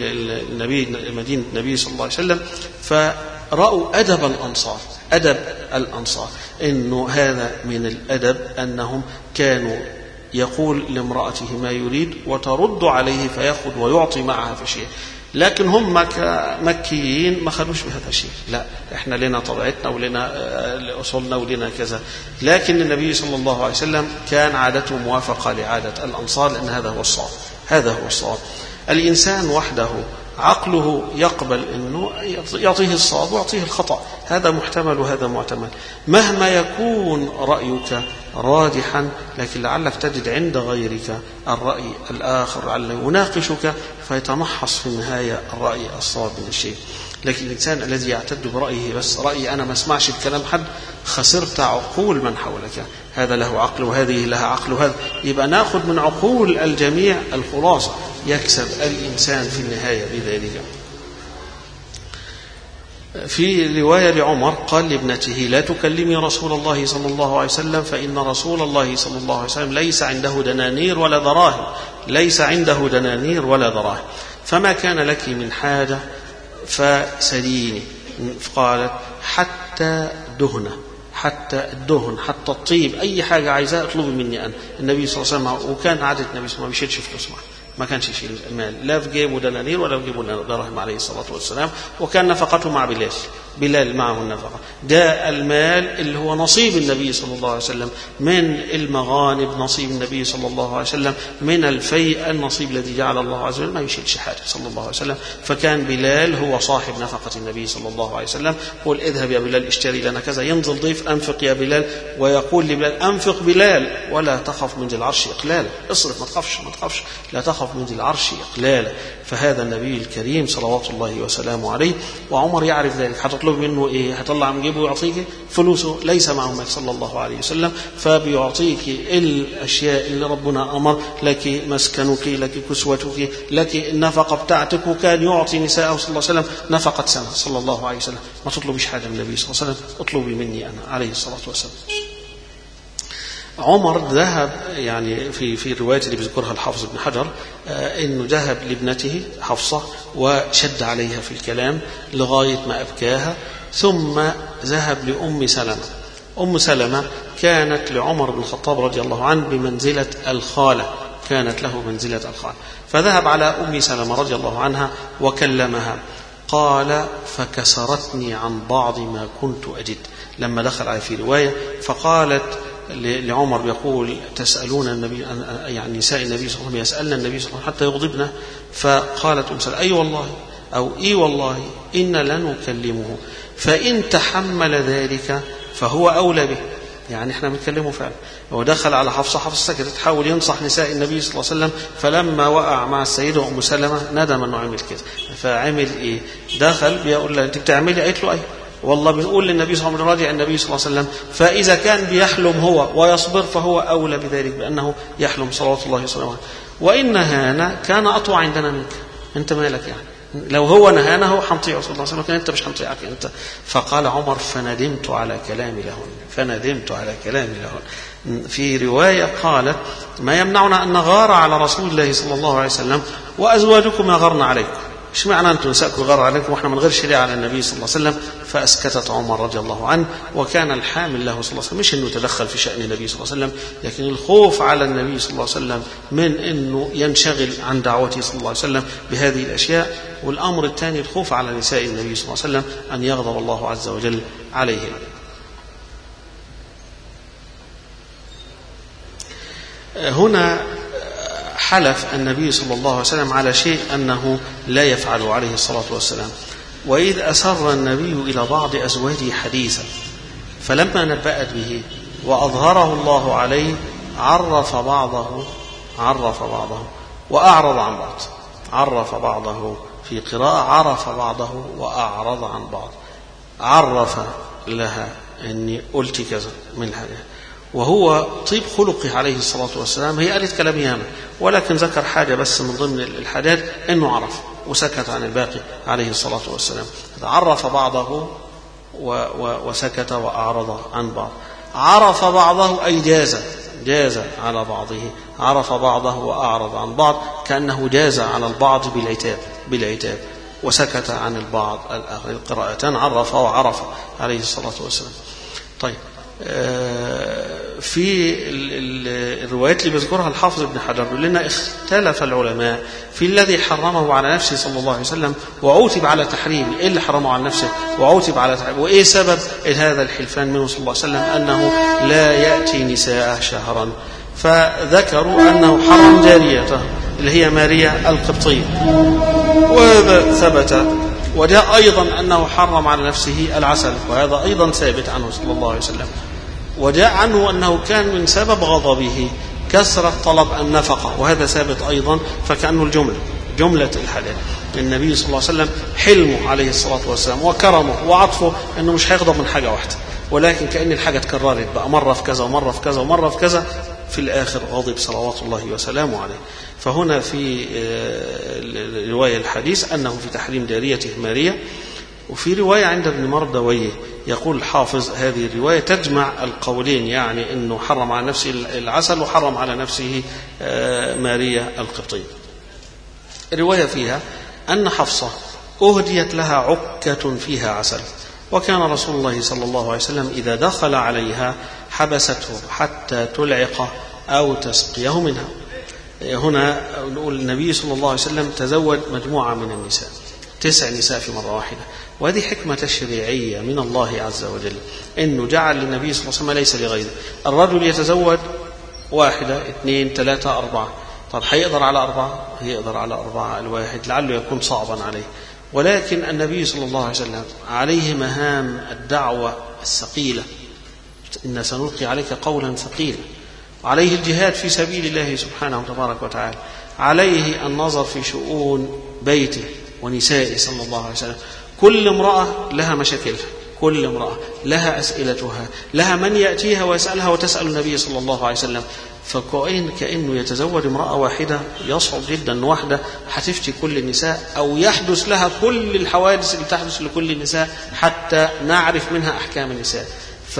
لمدينة النبي صلى الله عليه وسلم فرأوا أدب الأنصار، إنه هذا من الأدب أنهم كانوا يقول لامرأته ما يريد وترد عليه فيأخذ ويعطي معها في شيء. لكن هم كمكيين ما خلوش بهذا الشيء، لا احنا لنا طبيعتنا ولنا أصولنا ولنا كذا. لكن النبي صلى الله عليه وسلم كان عادته موافقة لعادة الأنصار، لأن هذا هو الصواب. الإنسان وحده عقله يقبل أنه يعطيه الصواب ويعطيه الخطأ، هذا محتمل وهذا محتمل. مهما يكون رأيك راجحا، لكن لعلك تجد عند غيرك الرأي الآخر لعله يناقشك فيتمحص في النهاية الرأي الصواب من الشيء. لكن الإنسان الذي يعتد برأيه بس، رأيي أنا ما اسمعش بكلام حد، خسرت عقول من حولك. هذا له عقل وهذه لها عقل وهذا، يبقى نأخذ من عقول الجميع الخلاصة، يكسب الإنسان في النهاية بذلك. في رواية لعمر قال لابنته لا تكلمي رسول الله صلى الله عليه وسلم فإن رسول الله صلى الله عليه وسلم ليس عنده دنانير ولا دراهم، فما كان لك من حاجة فسليني. فقالت حتى الدهن حتى الطيب، أي حاجة عايزاها اطلبي مني أنا. النبي صلى الله عليه وسلم وكان عادة النبي صلى الله عليه وسلم ما بيشيلش فلوس معه، ما كانش يشيل المال، لا في جيبه دنانير ولا في جيبه دراهم عليه الصلاة والسلام. وكان نفقته مع بلال معه النفقة. ده المال اللي هو نصيب النبي صلى الله عليه وسلم من المغانم، نصيب النبي صلى الله عليه وسلم من الفيء، النصيب الذي جعل الله عز وجل، ما يشيلش حاجة صلى الله عليه وسلم. فكان بلال هو صاحب نفقة النبي صلى الله عليه وسلم. قل اذهب يا بلال اشتري لنا كذا، ينزل ضيف أنفق يا بلال، ويقول لبلال أنفق بلال ولا تخف من ذي العرش إقلالا، اصرف ما تخافش لا تخف من ذي العرش إقلالا. فهذا النبي الكريم صلوات الله وسلامه عليه. وعمر يعرف ذلك. هتطلب منه ايه؟ هطلع من جيبه ويعطيك فلوسه؟ ليس معه مال صلى الله عليه وسلم، فبيعطيك الاشياء اللي ربنا امر لك، مسكنك، لك كسوتك، لك النفقه بتاعتك. وكان يعطي نساءه صلى الله عليه وسلم نفقه سنه صلى الله عليه وسلم. ما تطلبيش حاجه من النبي صلى الله عليه وسلم، اطلبي مني انا عليه الصلاه والسلام. عمر ذهب، يعني في الرواية اللي بيذكرها الحافظ ابن حجر انه ذهب لابنته حفصة وشد عليها في الكلام لغاية ما أبكاها، ثم ذهب لأم سلمة. أم سلمة كانت لعمر بن الخطاب رضي الله عنه بمنزلة الخالة، كانت له منزلة الخالة. فذهب على أم سلمة رضي الله عنها وكلمها. قال فكسرتني عن بعض ما كنت أجد. لما دخل عليه في رواية فقالت لعمر بيقول تسألون النبي، يعني نساء النبي صلى الله عليه وسلم يسألنا النبي صلى الله عليه وسلم حتى يغضبنا. فقالت أم سلمة أي والله أو إي والله إن لنكلمه، فإن تحمل ذلك فهو أولى به. يعني احنا بنكلمه فعلا. ودخل على حفصة سكتت، تحاول ينصح نساء النبي صلى الله عليه وسلم. فلما وقع مع السيدة أم سلمة ندم أنه عمل كده. فعمل إيه؟ دخل بيقول لها أنت بتعملي؟ قالت له أي. والله بنقول للنبي صلى الله عليه وسلم راجع النبي صلى الله عليه وسلم، فإذا كان بيحلم هو ويصبر فهو أولى بذلك بأنه يحلم صلوات الله وسلامه عليه. وإن نهانا كان أطوع عندنا منك، أنت مالك يعني؟ لو هو نهانا هو حنطيعه صلى الله عليه وسلم، لكن أنت مش حنطيعك أنت. فقال عمر فندمت على كلامي لهن، فندمت على كلامي لهن. في رواية قالت ما يمنعنا أن نغار على رسول الله صلى الله عليه وسلم وأزواجكم يغرن عليكم، ايش معنى أنتم نساءكم يغار عليكم وإحنا من غير شريعة على النبي صلى الله عليه وسلم؟ فأسكتت عمر رضي الله عنه. وكان الحامل له صلى الله عليه وسلم مش أنه يتدخل في شأن النبي صلى الله عليه وسلم، لكن الخوف على النبي صلى الله عليه وسلم من أنه ينشغل عن دعوته صلى الله عليه وسلم بهذه الأشياء. والأمر الثاني الخوف على نساء النبي صلى الله عليه وسلم أن يغضب الله عز وجل عليهم. هنا حلف النبي صلى الله عليه وسلم على شيء أنه لا يفعله عليه الصلاة والسلام. وإذ أسر النبي إلى بعض أزواجه حديثا فلما نبأت به وأظهره الله عليه عرف بعضه وأعرض عن بعض. عرف بعضه في قراءة عرف بعضه وأعرض عن بعض. عرف لها أني قلت كذا من الحديث، وهو طيب خلقه عليه الصلاة والسلام. هي قالت كلام ياما ولكن ذكر حاجة بس من ضمن الحاجات أنه عرف وسكت عن الباقي عليه الصلاة والسلام. عرف بعضه وسكت وأعرض عن بعض. عرف بعضه أي جاز على بعضه. عرف بعضه وأعرض عن بعض كأنه جاز على البعض بالعتاب وسكت عن البعض. القراءتان عرف وعرف عليه الصلاة والسلام. طيب في الروايات اللي بيذكرها الحافظ ابن حجر يقول لنا اختلف العلماء في الذي حرمه على نفسه صلى الله عليه وسلم وعوتب على تحريمه. ايه اللي حرمه على نفسه وعوتب على تحريمه؟ وايه سبب هذا الحلفان منه صلى الله عليه وسلم انه لا ياتي نساء شهرا؟ فذكروا انه حرم جاريته اللي هي ماريا القبطيه، وهذا ثبت. وجاء أيضا أنه حرم على نفسه العسل، وهذا أيضا ثابت عنه صلى الله عليه وسلم. وجاء عنه أنه كان من سبب غضبه كثرة طلب النفقة، وهذا ثابت أيضا. فكأنه جملة الحلال. النبي صلى الله عليه وسلم حلمه عليه الصلاة والسلام وكرمه وعطفه أنه مش هيغضب من حاجة واحدة، ولكن كأن الحاجة تكررت بقى مرة في كذا ومرة في كذا ومرة في كذا، في الآخر غضب صلوات الله وسلامه عليه. فهنا في رواية الحديث أنه في تحريم جاريته ماريا. وفي رواية عند ابن مردويه يقول الحافظ هذه الرواية تجمع القولين، يعني أنه حرم على نفسه العسل وحرم على نفسه ماريا القبطية. الرواية فيها أن حفصة أهديت لها عكة فيها عسل، وكان رسول الله صلى الله عليه وسلم إذا دخل عليها حبسته حتى تلعق أو تسقيه منها. هنا نقول النبي صلى الله عليه وسلم تزوج مجموعة من النساء، 9 نساء في مرة واحدة، وهذه حكمة تشريعية من الله عز وجل، إنه جعل للنبي صلى الله عليه وسلم ليس لغيره. الرجل يتزوج 1 2 3 4، طب هيقدر على 4؟ هيقدر على 4 الواحد لعله يكون صعبا عليه، ولكن النبي صلى الله عليه وسلم عليه مهام الدعوة الثقيلة، إن سنلقي عليك قولا ثقيلا، عليه الجهاد في سبيل الله سبحانه وتبارك وتعالى، عليه النظر في شؤون بيته ونسائه صلى الله عليه وسلم. كل امرأة لها مشاكلها، كل امرأة لها أسئلتها، لها من يأتيها ويسألها وتسأل النبي صلى الله عليه وسلم. كأنه يتزوج امرأة واحدة يصعب جدا أن واحدة هتفتي كل النساء أو يحدث لها كل الحوادث اللي تحدث لكل النساء حتى نعرف منها أحكام النساء.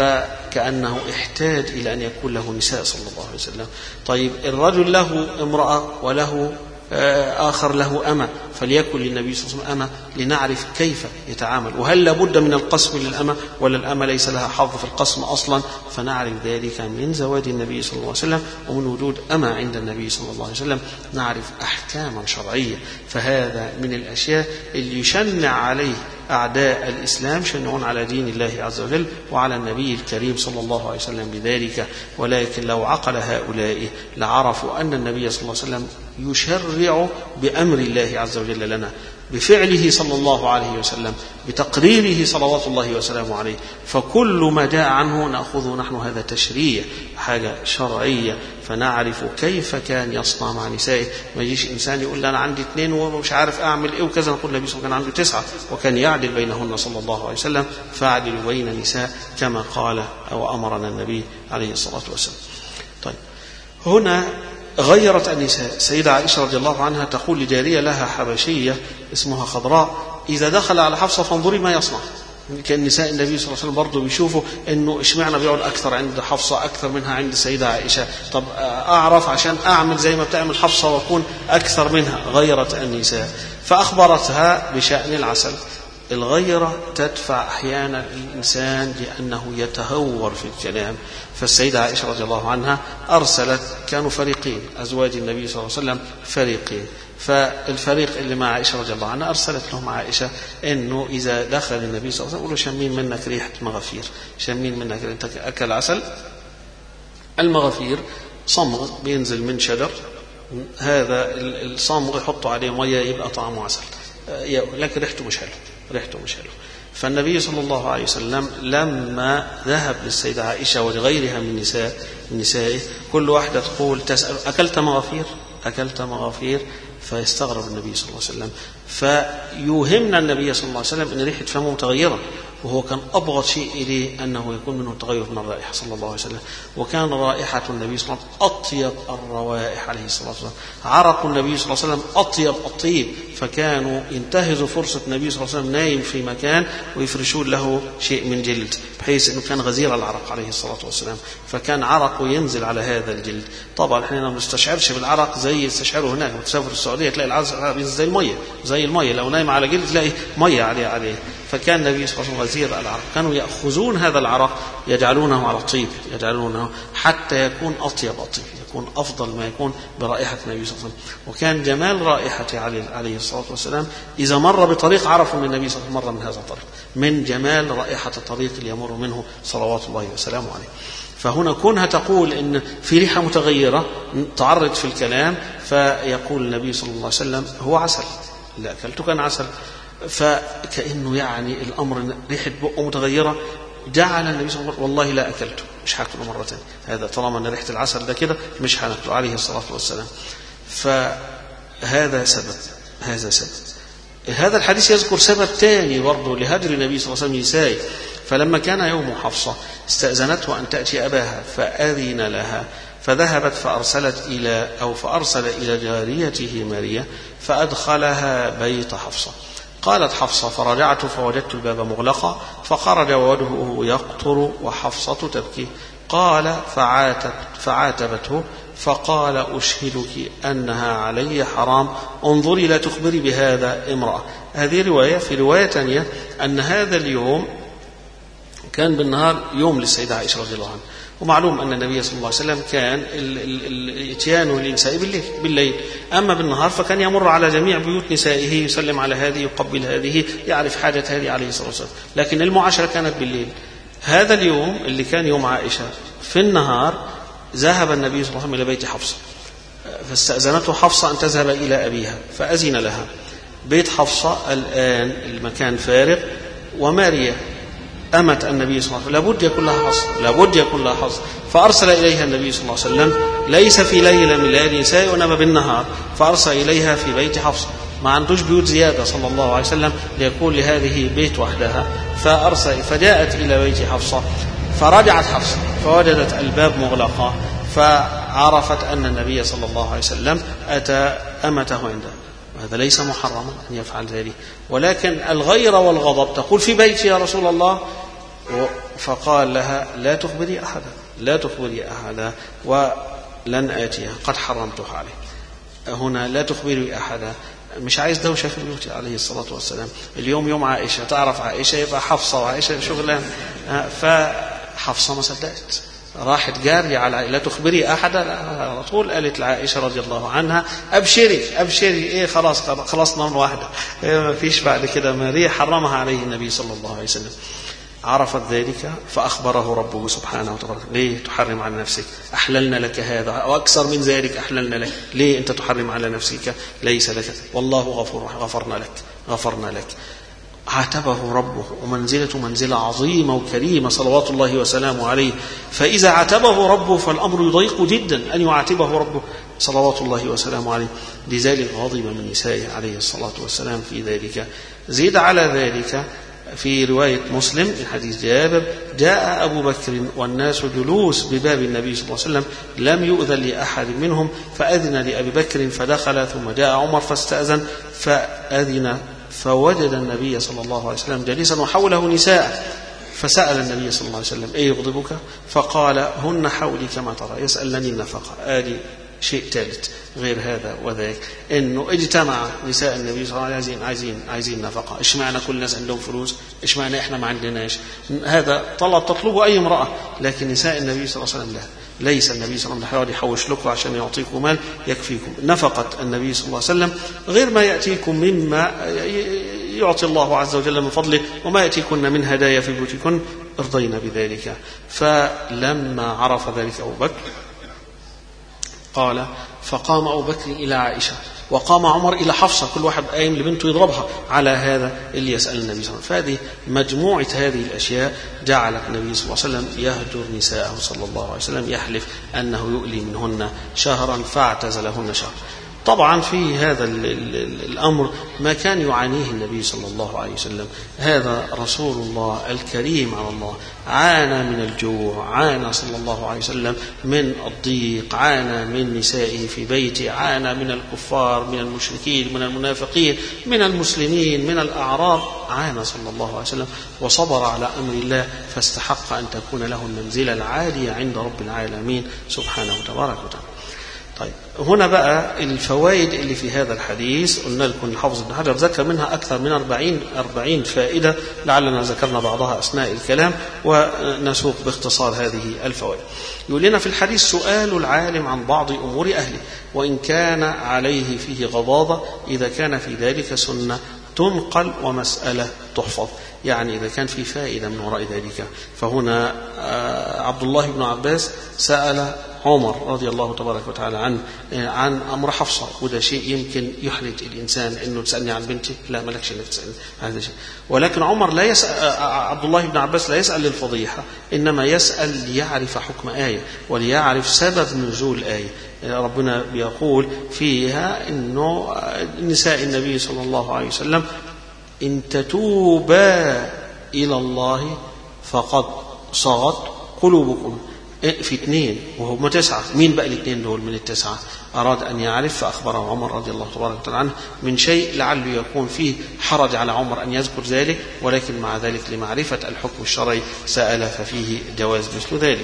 فكأنه احتاج إلى أن يكون له نساء صلى الله عليه وسلم. طيب الرجل له امرأة وله آخر له أمة، فليكن للنبي صلى الله عليه وسلم أمة لنعرف كيف يتعامل، وهل لابد من القسم للأمة ولا الأمة ليس لها حظ في القسم أصلا، فنعرف ذلك من زواج النبي صلى الله عليه وسلم ومن وجود أمة عند النبي صلى الله عليه وسلم، نعرف أحكاما شرعية. فهذا من الأشياء اللي يشنع عليه أعداء الإسلام، شنعون على دين الله عز وجل وعلى النبي الكريم صلى الله عليه وسلم بذلك. ولكن لو عقل هؤلاء لعرفوا أن النبي صلى الله عليه وسلم يشرع بأمر الله عز وجل لنا، بفعله صلى الله عليه وسلم، بتقريره صلوات الله وسلامه عليه. فكل ما جاء عنه نأخذه نحن هذا تشريع، حاجة شرعية، فنعرف كيف كان يصنع مع نسائه. ما يجيش إنسان يقول أنا عندي 2 ومش عارف أعمل إيه وكذا، نقول النبي صلى الله عليه وسلم كان عنده 9 وكان يعدل بينهن صلى الله عليه وسلم، فاعدلوا بين النساء كما قال أو أمرنا النبي عليه الصلاة والسلام. طيب، هنا غيرت النساء. سيدة عائشة رضي الله عنها تقول لجارية لها حبشية اسمها خضراء: إذا دخل على حفصة فانظري ما يصنع. كان نساء النبي صلى الله عليه وسلم برضه بيشوفوا إنه إشمعنى بيقعد أكثر عند حفصة أكثر منها عند سيدة عائشة، طب أعرف عشان أعمل زي ما بتعمل حفصة وأكون أكثر منها. غيرت النساء فأخبرتها بشأن العسل. الغيرة تدفع أحيانا الإنسان لأنه يتهور في الكلام. فالسيدة عائشة رضي الله عنها أرسلت، كانوا فريقين، أزواج النبي صلى الله عليه وسلم فريقين، فالفريق اللي مع عائشة رضي الله عنها أرسلت لهم عائشة إنه إذا دخل النبي صلى الله عليه وسلم قولوا شمين منك ريحة مغافير، شمين منك، أنت أكل عسل. المغافير صمغ بينزل من شجر، هذا الصمغ يحطوا عليه مية يبقى طعمه عسل، لكن ريحته مش حلو. فالنبي صلى الله عليه وسلم لما ذهب للسيدة عائشة ولغيرها من نسائه، كل واحدة تقول تسأل أكلت مغافير، فيستغرب النبي صلى الله عليه وسلم، فيوهمنا النبي صلى الله عليه وسلم أن ريحة فمه متغيرة، وهو كان أبغض شيء إليه أنه يكون منه تغير من الرائحة صلى الله عليه وسلم. وكان رائحة النبي صلى الله عليه وسلم أطيب الروائح عليه الصلاة والسلام، عرق النبي صلى الله عليه وسلم أطيب الطيب، فكانوا ينتهزوا فرصة النبي صلى الله عليه وسلم نايم في مكان ويفرشون له شيء من جلد، بحيث أنه كان غزير العرق عليه الصلاة والسلام، فكان عرقه ينزل على هذا الجلد. طبعا احنا ما بنستشعرش بالعرق زي استشعاره هناك، بتسافر السعودية تلاقي العرق زي المية، لو نايم على جلد تلاقي مية عليه. فكان النبي صلى الله عليه وسلم غزير العرق، كانوا يأخذون هذا العرق يجعلونه على الطيب، يجعلونه حتى يكون أطيب، يكون أفضل ما يكون برائحة النبي صلى الله عليه وسلم. وكان جمال رائحة عليه الصلاة والسلام إذا مر بطريق عرفوا من النبي صلى الله عليه وسلم مر من هذا الطريق، من جمال رائحة الطريق اللي يمر منه صلوات الله وسلامه عليه. فهنا كونها تقول إن في ريحة متغيرة تعرض في الكلام، فيقول النبي صلى الله عليه وسلم هو عسل، لا أكلته كان عسل، فكأنه يعني الأمر ريحة بقه متغيرة، جعل النبي صلى الله عليه وسلم والله لا أكلته، مش هاكله مرة ثانية، هذا طالما أن ريحة العسل ده كده مش هناكله عليه الصلاة والسلام. فهذا سبب. هذا الحديث يذكر سبب ثاني برضه لهجر النبي صلى الله عليه وسلم نسائه. فلما كان يوم حفصة استأذنته أن تأتي أباها فأذن لها، فذهبت فأرسل إلى جاريته ماريا فأدخلها بيت حفصة. قالت حفصة: فرجعت فوجدت الباب مغلقا، فخرج ووجهه يقطر وحفصة تبكي. قال: فعاتبته فقال: أشهدك أنها علي حرام، انظري لا تخبري بهذا امرأة. هذه رواية. في رواية ثانية أن هذا اليوم كان بالنهار يوم للسيدة عائشة رضي الله عنها، ومعلوم أن النبي صلى الله عليه وسلم كان الاتيان للنساء بالليل، أما بالنهار فكان يمر على جميع بيوت نسائه، يسلم على هذه، يقبل هذه، يعرف حاجة هذه عليه الصلاة والسلام، لكن المعاشرة كانت بالليل. هذا اليوم اللي كان يوم عائشة في النهار ذهب النبي صلى الله عليه وسلم إلى بيت حفصة، فاستأذنته حفصة أن تذهب إلى أبيها فأذن لها. بيت حفصة الآن المكان فارغ، وماريا أمت النبي صلى الله عليه وسلم لابد يكون لها حظ، فأرسل إليها النبي صلى الله عليه وسلم ليس في ليلة من ليالي نساء وإنما بالنهار، فأرسل إليها في بيت حفصة، ما عندوش بيوت زيادة صلى الله عليه وسلم ليكون لهذه بيت وحدها، فجاءت إلى بيت حفصة، فرجعت حفصة فوجدت الباب مغلقا، فعرفت أن النبي صلى الله عليه وسلم أتى أمته عنده. وهذا ليس محرما أن يفعل ذلك، ولكن الغير والغضب تقول في بيتي يا رسول الله، فقال لها لا تخبري أحدا ولن آتيها قد حرمتها عليه. هنا لا تخبري أحدا، مش عايز دوشة في البيوت عليه الصلاة والسلام. اليوم يوم عائشة، تعرف عائشة يبقى حفصة، وعائشة شغلان، فحفصة ما صدقت، راحت جارية على لا تخبري أحدا، على طول قالت لعائشة رضي الله عنها أبشري إيه خلاص نار واحدة، ما فيش بعد كده. ماريا حرمها عليه النبي صلى الله عليه وسلم. عرفت ذلك فأخبره ربه سبحانه وتعالى: ليه تحرم على نفسك؟ أحللنا لك هذا أو أكثر من ذلك أحللنا لك، ليه أنت تحرم على نفسك؟ ليس لك، والله غفور، غفرنا لك، غفرنا لك. عاتبه ربه، ومنزلته منزلة عظيمة وكريمة صلوات الله وسلامه عليه. فإذا عاتبه ربه فالأمر يضيق جدا أن يعاتبه ربه صلوات الله وسلامه عليه. لذلك غضب من نسائه عليه الصلاة والسلام في ذلك. زيد على ذلك في رواية مسلم من حديث جابر: جاء أبو بكر والناس جلوس بباب النبي صلى الله عليه وسلم لم يؤذن لأحد منهم فأذن لأبي بكر فدخل، ثم جاء عمر فاستأذن فأذن، فوجد النبي صلى الله عليه وسلم جالسا وحوله نساء، فسأل النبي صلى الله عليه وسلم: إيه يغضبك؟ فقال: هن حولي كما ترى يسألني النفقة. آلي شيء ثالث غير هذا وذاك، انه اجتمع نساء النبي صلى الله عليه وسلم عايزين نفقه. اشمعنى كل الناس عندهم فلوس؟ اشمعنى احنا ما عندناش؟ هذا طلب تطلبه اي امراه، لكن نساء النبي صلى الله عليه وسلم لا. ليس النبي صلى الله عليه وسلم يحوش لكم عشان يعطيكم مال يكفيكم. نفقه النبي صلى الله عليه وسلم غير ما ياتيكم مما يعطي الله عز وجل من فضله، وما ياتيكن من هدايا في بيوتكن ارضينا بذلك. فلما عرف ذلك ابو بكر قال: فقام أبو بكر إلى عائشة، وقام عمر إلى حفصة، كل واحد قايم لبنته يضربها على هذا اللي يسأل النبي صلى الله عليه وسلم. فهذه مجموعة هذه الأشياء جعلت النبي صلى الله عليه وسلم يهجر نساءه صلى الله عليه وسلم، يحلف أنه يؤلي منهن شهرا فاعتزلهن شهرا. طبعا في هذا الأمر ما كان يعانيه النبي صلى الله عليه وسلم. هذا رسول الله الكريم على الله عانى من الجوع، عانى صلى الله عليه وسلم من الضيق، عانى من نسائه في بيته، عانى من الكفار، من المشركين، من المنافقين، من المسلمين، من الأعراب، عانى صلى الله عليه وسلم وصبر على أمر الله، فاستحق أن تكون له المنزلة العالية عند رب العالمين سبحانه وتبارك وتعالى. طيب، هنا بقى الفوائد اللي في هذا الحديث. قلنا لكم الحافظ ابن حجر ذكر منها أكثر من 40 فائدة، لعلنا ذكرنا بعضها أثناء الكلام ونسوق باختصار هذه الفوائد. يقول لنا في الحديث: سؤال العالم عن بعض أمور أهله وإن كان عليه فيه غضاضة إذا كان في ذلك سنة تنقل ومسألة تحفظ. يعني إذا كان في فائدة من وراء ذلك. فهنا عبد الله بن عباس سأل عمر رضي الله تبارك وتعالى عن أمر حفصة، وده شيء يمكن يحرج الإنسان إنه تسألني عن بنتي، لا ملكش إنك تسألني هذا شيء. ولكن عمر لا يسأل، عبد الله بن عباس لا يسأل للفضيحة، إنما يسأل ليعرف حكم آية وليعرف سبب نزول آية. ربنا بيقول فيها إنه نساء النبي صلى الله عليه وسلم: إن تتوبا إلى الله فقد صغت قلوبكم. في 2 وهم 9، مين بقى الاثنين دول من ال9؟ أراد أن يعرف فأخبره عمر رضي الله تبارك وتعالى عنه من شيء لعله يكون فيه حرج على عمر أن يذكر ذلك، ولكن مع ذلك لمعرفة الحكم الشرعي سأل، ففيه جواز مثل ذلك.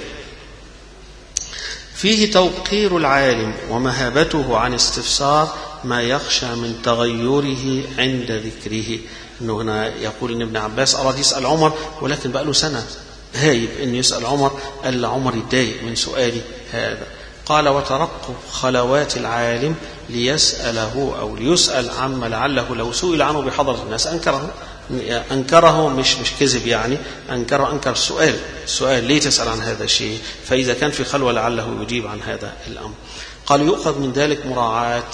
فيه توقير العالم ومهابته عن استفسار ما يخشى من تغيره عند ذكره. إنه هنا يقول إن ابن عباس أراد يسأل عمر، ولكن بقى له سنة هايب إن يسأل عمر، قال عمر يتضايق من سؤالي هذا. قال: وترقب خلوات العالم ليسأله أو ليسأل عما لعله لو سئل عنه بحضرة الناس أنكره مش كذب، يعني أنكر السؤال ليه تسأل عن هذا الشيء؟ فإذا كان في خلوة لعله يجيب عن هذا الأمر. قال: يؤخذ من ذلك مراعاة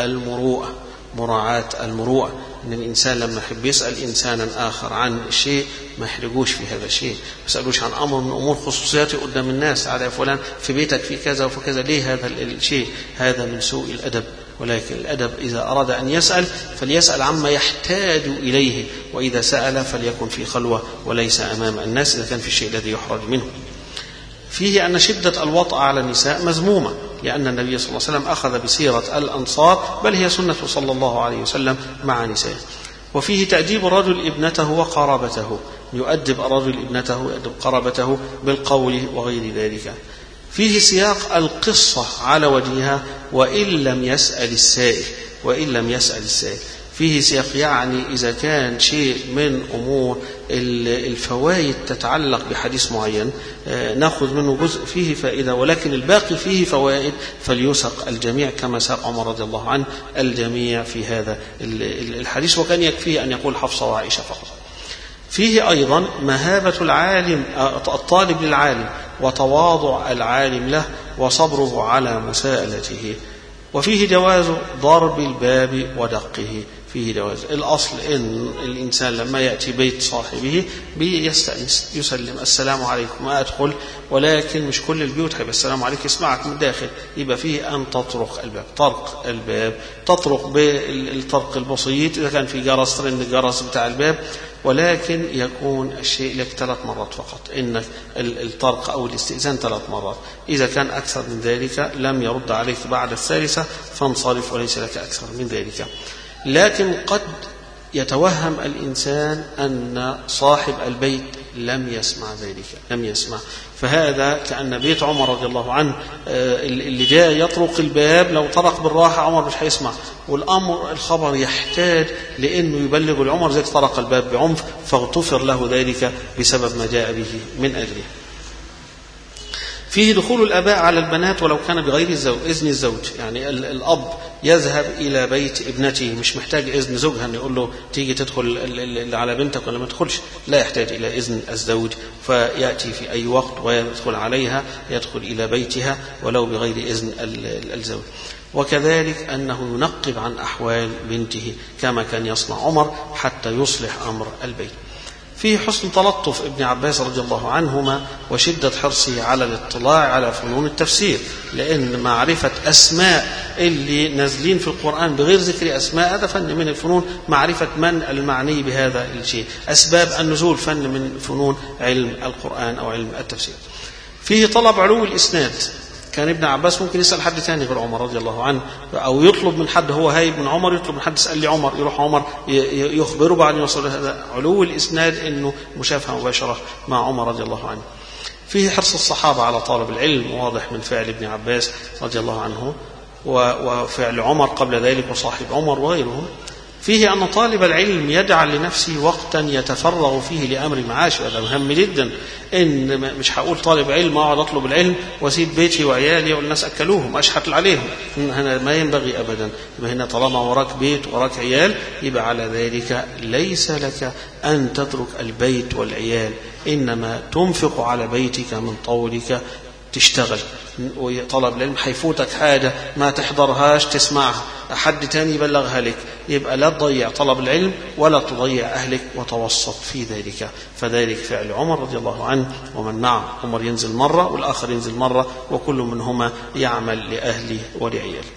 المروءة، إن الإنسان لما يحب يسأل إنسانا آخر عن شيء ما يحرجوش في هذا الشيء، ما يسألوش عن أمر من أمور خصوصياته قدام الناس، على فلان في بيتك في كذا وفي كذا، ليه هذا الشيء؟ هذا من سوء الأدب. ولكن الأدب إذا أراد أن يسأل فليسأل عما يحتاج إليه، وإذا سأل فليكن في خلوة وليس أمام الناس إذا كان في الشيء الذي يحرج منه. فيه أن شدة الوطأ على النساء مذمومة، لأن النبي صلى الله عليه وسلم أخذ بسيرة الأنصار، بل هي سنة صلى الله عليه وسلم مع نسائه. وفيه تأديب الرجل ابنته وقرابته، يؤدب الرجل ابنته ويؤدب قرابته بالقول وغير ذلك. فيه سياق القصة على وجهها وإن لم يسأل السائل. فيه سياق، يعني إذا كان شيء من أمور الفوائد تتعلق بحديث معين نأخذ منه جزء فيه فائدة، ولكن الباقي فيه فوائد، فليسق الجميع كما ساق عمر رضي الله عنه الجميع في هذا الحديث، وكان يكفيه أن يقول حفصة وعائشة فقط. فيه أيضا مهابة الطالب للعالم وتواضع العالم له وصبره على مساءلته. وفيه جواز ضرب الباب ودقه، فيه جواز. الأصل إن الإنسان لما يأتي بيت صاحبه بيستأنس يسلم السلام عليكم وأدخل، ولكن مش كل البيوت هيبقى السلام عليك يسمعك من الداخل، يبقى فيه أن تطرق الباب. طرق الباب تطرق بالطرق البسيط إذا كان في جرس ترن الجرس بتاع الباب، ولكن يكون الشيء لك 3 مرات فقط، إن الطرق أو الاستئذان 3 مرات. إذا كان أكثر من ذلك لم يرد عليك بعد الثالثة فانصرف وليس لك أكثر من ذلك. لكن قد يتوهم الإنسان أن صاحب البيت لم يسمع ذلك، لم يسمع، فهذا كأن بيت عمر رضي الله عنه اللي جاء يطرق الباب لو طرق بالراحة عمر مش هيسمع، والأمر الخبر يحتاج لأنه يبلغ العمر زي طرق الباب بعنف، فاغتفر له ذلك بسبب ما جاء به من أجله. فيه دخول الآباء على البنات ولو كان بغير إذن الزوج، يعني الأب يذهب إلى بيت ابنته مش محتاج إذن زوجها أن يقول له تيجي تدخل على بنتك ولا ما تدخلش، لا يحتاج إلى إذن الزوج، فيأتي في أي وقت ويدخل عليها، يدخل إلى بيتها ولو بغير إذن الزوج. وكذلك أنه ينقب عن أحوال بنته كما كان يصنع عمر حتى يصلح أمر البيت. فيه حسن تلطف ابن عباس رضي الله عنهما وشدة حرصه على الاطلاع على فنون التفسير، لأن معرفة أسماء اللي نازلين في القرآن بغير ذكر أسماء هذا فن من الفنون، معرفة من المعني بهذا الشيء، أسباب النزول فن من فنون علم القرآن أو علم التفسير. فيه طلب علو الإسناد، كان ابن عباس ممكن يسأل حد تاني غير عمر رضي الله عنه، أو يطلب من حد، هو هايب من عمر يطلب من حد اسأل لي عمر، يروح عمر يخبره بعد يوصل. هذا علو الإسناد، إنه مشافهة مباشرة مع عمر رضي الله عنه. فيه حرص الصحابة على طالب العلم، واضح من فعل ابن عباس رضي الله عنه وفعل عمر قبل ذلك وصاحب عمر وغيرهم. فيه أن طالب العلم يجعل لنفسه وقتا يتفرغ فيه لأمر معاشه، هذا مهم جدا. إن مش هقول طالب علم أقعد أطلب العلم وأسيب بيتي وعيالي والناس أكلوهم أشحت عليهم، هنا ما ينبغي أبدا. هنا طالما وراك بيت وراك عيال يبقى على ذلك ليس لك أن تترك البيت والعيال، إنما تنفق على بيتك من طولك تشتغل. وطلب العلم هيفوتك حاجة ما تحضرهاش تسمعها، حد تاني يبلغها لك، يبقى لا تضيع طلب العلم ولا تضيع أهلك، وتوسط في ذلك. فذلك فعل عمر رضي الله عنه ومن معه، عمر ينزل مرة والآخر ينزل مرة، وكل منهما يعمل لأهله ولعياله.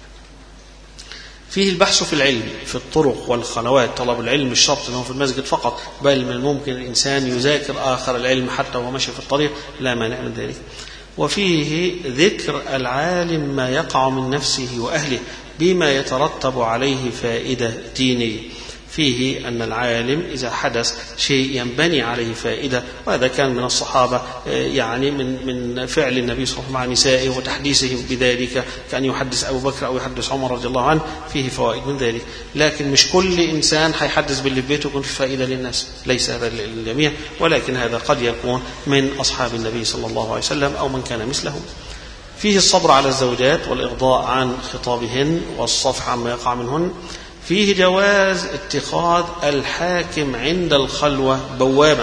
فيه البحث في العلم في الطرق والخلوات، طلب العلم مش شرط أنه في المسجد فقط، بل من الممكن الإنسان يذاكر آخر العلم حتى وهو ماشي في الطريق، لا مانع من ذلك. وفيه ذكر العالم ما يقع من نفسه وأهله بما يترتب عليه فائدة دينية. فيه أن العالم إذا حدث شيء ينبني عليه فائدة، وهذا كان من الصحابة يعني من فعل النبي صلى الله عليه وسلم مع نسائه وتحديثهم بذلك، كان يحدث أبو بكر أو يحدث عمر رضي الله عنه، فيه فوائد من ذلك. لكن مش كل إنسان هيحدث باللي في بيته يكون في فائدة للناس، ليس هذا للجميع، ولكن هذا قد يكون من أصحاب النبي صلى الله عليه وسلم أو من كان مثلهم. فيه الصبر على الزوجات والإغضاء عن خطابهن والصفح عما يقع منهن. فيه جواز اتخاذ الحاكم عند الخلوة بوابا.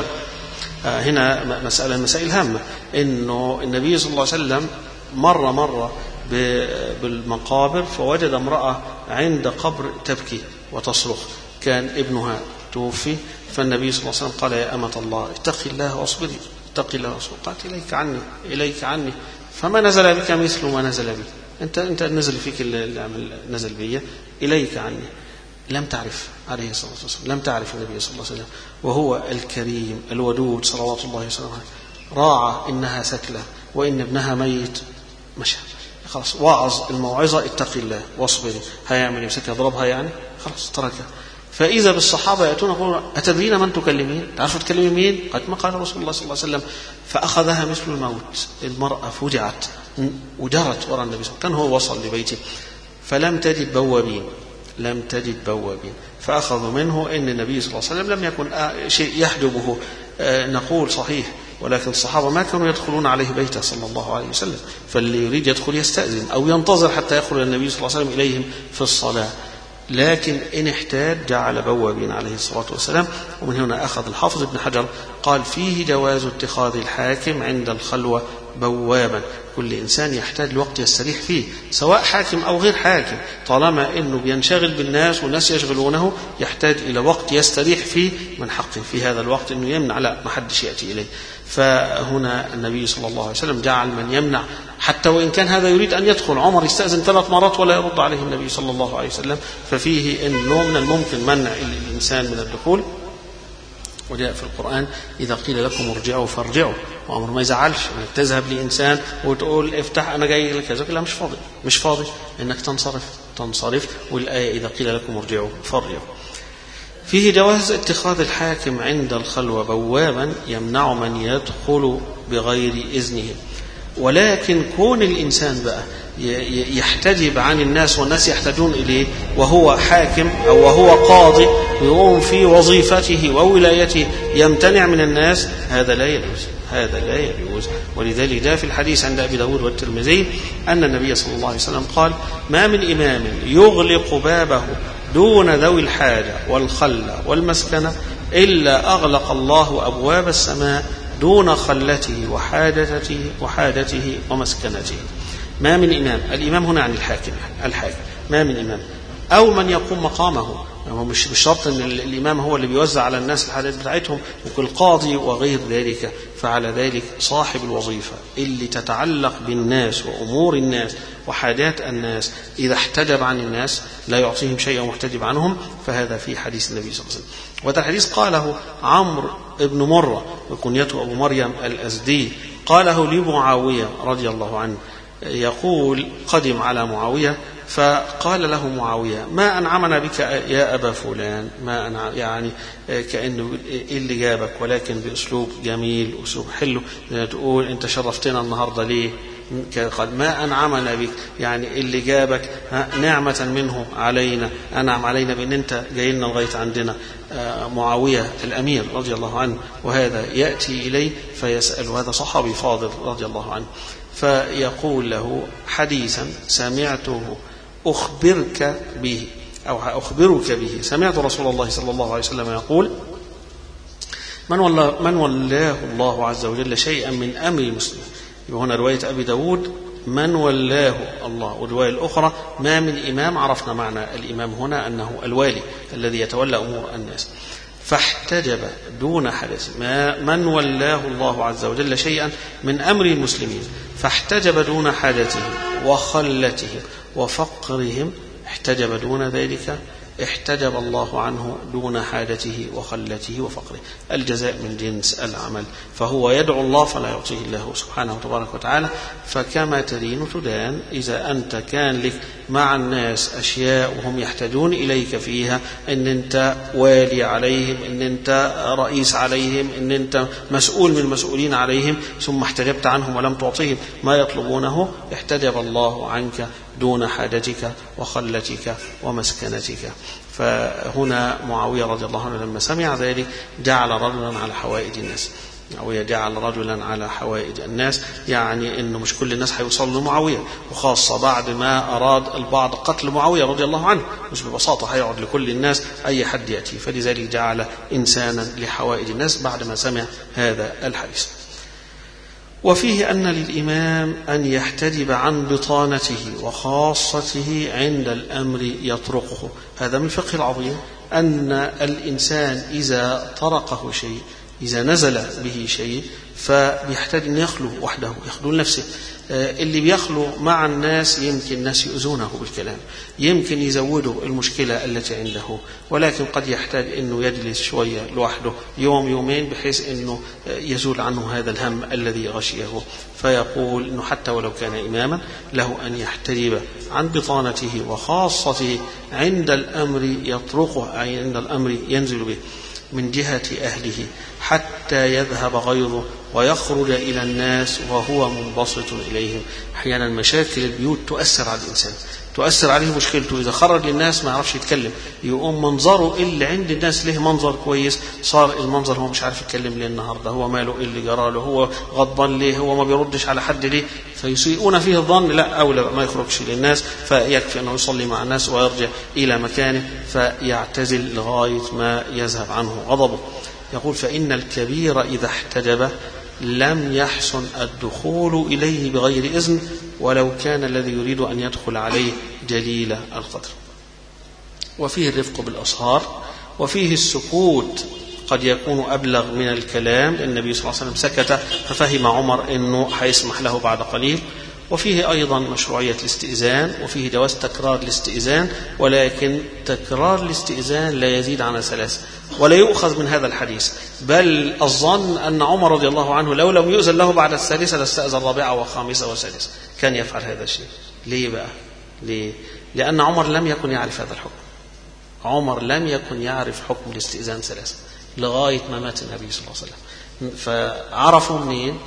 هنا مسألة مسائل هامة، إنه النبي صلى الله عليه وسلم مرة بالمقابر فوجد امرأة عند قبر تبكي وتصرخ، كان ابنها توفي، فالنبي صلى الله عليه وسلم قال يا أمة الله اتقي الله واصبري، اتقي الله واصبري. قالت إليك عني فما نزل بك مثل ما نزل بي، أنت نزل فيك اللي نزل بي، إليك عني. لم تعرف عليه الصلاة والسلام، لم تعرف النبي صلى الله عليه وسلم، وهو الكريم الودود صلوات الله وسلامه راعى إنها سكلة وإن ابنها ميت، مشى خلاص، واعظ الموعظة اتقي الله واصبري، هيعمل يمسك يضربها يعني خلاص تركها. فإذا بالصحابة يأتون يقولون أتدرين من تكلمين؟ تعرفوا تكلمين مين؟ قالت ما قال رسول الله صلى الله عليه وسلم، فأخذها مثل الموت، المرأة فجعت وجرت وراء النبي صلى الله عليه وسلم، كان هو وصل لبيته فلم تجد بوابين، فأخذوا منه أن النبي صلى الله عليه وسلم لم يكن شيء يحجبه. نقول صحيح، ولكن الصحابة ما كانوا يدخلون عليه بيته صلى الله عليه وسلم، فاللي يريد يدخل يستأذن أو ينتظر حتى يدخل النبي صلى الله عليه وسلم إليهم في الصلاة، لكن إن احتاج جعل بوابين عليه الصلاة والسلام. ومن هنا أخذ الحافظ ابن حجر قال فيه جواز اتخاذ الحاكم عند الخلوة بوابا. كل إنسان يحتاج لوقت يستريح فيه، سواء حاكم أو غير حاكم، طالما أنه بينشغل بالناس والناس يشغلونه يحتاج إلى وقت يستريح فيه، من حقه في هذا الوقت أنه يمنع، لا ما حدش يأتي إليه. فهنا النبي صلى الله عليه وسلم جعل من يمنع، حتى وإن كان هذا يريد أن يدخل، عمر يستأذن 3 مرات ولا يرد عليه النبي صلى الله عليه وسلم، ففيه أنه من الممكن منع الإنسان من الدخول. وجاء في القرآن إذا قيل لكم ارجعوا فارجعوا، وأمر ما يزعلش انك تذهب لإنسان وتقول افتح أنا جاي لك كذا، لا مش فاضي إنك تنصرف. والآية إذا قيل لكم ارجعوا فارجعوا. فيه جواز اتخاذ الحاكم عند الخلوة بوابا يمنع من يدخل بغير إذنه. ولكن كون الإنسان بقى يحتجب عن الناس والناس يحتاجون إليه وهو حاكم أو وهو قاضي ويقوم في وظيفته وولايته يمتنع من الناس، هذا لا يجوز. ولذلك جاء في الحديث عند أبي داود والترمذي أن النبي صلى الله عليه وسلم قال ما من إمام يغلق بابه دون ذوي الحاجة والخلة والمسكنة إلا أغلق الله أبواب السماء دون خلته وحاجته ومسكنته. ما من إمام، الإمام هنا عن الحاكم، ما من إمام أو من يقوم مقامه، مش بشرط أن الإمام هو اللي بيوزع على الناس الحاجات بتاعتهم، وكل قاضي وغير ذلك. فعلى ذلك صاحب الوظيفة اللي تتعلق بالناس وأمور الناس وحاجات الناس إذا احتجب عن الناس لا يعطيهم شيئا ومحتجب عنهم، فهذا في حديث النبي صلى الله عليه وسلم. وهذا الحديث قاله عمرو بن مرة وكنيته أبو مريم الأزدي، قاله لمعاوية رضي الله عنه، يقول قدم على معاوية فقال له معاوية ما أنعمنا بك يا أبا فلان، يعني كأنه اللي جابك، ولكن بأسلوب جميل أسلوب حلو، تقول أنت شرفتنا النهاردة ليه، قال ما أنعمنا بك، يعني اللي جابك نعمة منه علينا، أنعم علينا بأن أنت جايلنا لغاية عندنا. معاوية الأمير رضي الله عنه، وهذا يأتي إليه فيسأل، وهذا صحابي فاضل رضي الله عنه، فيقول له حديثا سمعته أخبرك به أو أخبرك به، سمعت رسول الله صلى الله عليه وسلم يقول من ولاه الله عز وجل شيئا من أمر المسلم. هنا رواية أبي داود من ولاه الله، والرواية الأخرى ما من إمام، عرفنا معنى الإمام هنا أنه الوالي الذي يتولى أمور الناس، فاحتجب دون حدث، من ولاه الله عز وجل شيئا من أمر المسلمين فاحتجب دون حاجتهم وخلتهم وفقرهم، احتجب دون ذلك احتجب الله عنه دون حاجته وخلته وفقره. الجزاء من جنس العمل، فهو يدعو الله فلا يعطيه الله سبحانه وتبارك وتعالى. فكما تدين تدان، إذا أنت كان لك مع الناس أشياء وهم يحتاجون إليك فيها، إن أنت والي عليهم، إن أنت رئيس عليهم، إن أنت مسؤول من المسؤولين عليهم، ثم احتجبت عنهم ولم تعطيهم ما يطلبونه، احتجب الله عنك دون حاجتك وخلتك ومسكنتك. فهنا معاوية رضي الله عنه لما سمع ذلك جعل رجلا على حوائج الناس، معاوية جعل رجلا على حوائج الناس، يعني انه مش كل الناس هيوصلوا لمعاوية، وخاصة بعد ما اراد البعض قتل معاوية رضي الله عنه، مش ببساطة هيقعد لكل الناس اي حد يأتي، فلذلك جعل انسانا لحوائج الناس بعد ما سمع هذا الحديث. وفيه أن للإمام أن يحتجب عن بطانته وخاصته عند الأمر يطرقه. هذا من الفقه العظيم، أن الإنسان إذا طرقه شيء، إذا نزل به شيء، فبيحتاج أن يخلو وحده، يخلو لنفسه. اللي بيخلو مع الناس يمكن الناس يؤذونه بالكلام، يمكن يزودوا المشكلة التي عنده، ولكن قد يحتاج أنه يجلس شوية لوحده يوم يومين بحيث أنه يزول عنه هذا الهم الذي غشيه. فيقول أنه حتى ولو كان إماما له أن يحتجب عن بطانته وخاصته عند الأمر يطرقه، أي عند الأمر ينزل به من جهة أهله حتى يذهب غيره ويخرج إلى الناس وهو منبسط إليهم. أحيانا مشاكل البيوت تؤثر على الإنسان، تؤثر عليه مشكلته، إذا خرج للناس ما يعرفش يتكلم، يقوم منظره اللي عند الناس له منظر كويس، صار المنظر هو مش عارف يتكلم ليه النهارده، هو ماله اللي جراله، هو غضبان ليه، هو ما بيردش على حد ليه، فيسيئون فيه الظن، لا أولى ما يخرجش للناس، فيكفي أنه يصلي مع الناس ويرجع إلى مكانه فيعتزل لغاية ما يذهب عنه غضبه. يقول فإن الكبير إذا احتجب لم يحسن الدخول إليه بغير إذن ولو كان الذي يريد أن يدخل عليه جليل القدر. وفيه الرفق بالأصهار، وفيه السكوت قد يكون أبلغ من الكلام. النبي صلى الله عليه وسلم سكت ففهم عمر أنه حيسمح له بعد قليل. وفيه أيضا مشروعية الاستئذان، وفيه جواز تكرار الاستئذان، ولكن تكرار الاستئذان لا يزيد عن 3 ولا يؤخذ من هذا الحديث، بل الظن أن عمر رضي الله عنه لو لم يؤذن له بعد 3 لاستأذن 4 و5 و6 كان يفعل هذا الشيء. ليه بقى؟ ليه؟ لأن عمر لم يكن يعرف هذا الحكم. عمر لم يكن يعرف حكم الاستئذان 3 لغاية ما مات النبي صلى الله عليه وسلم. فعرفوا منين؟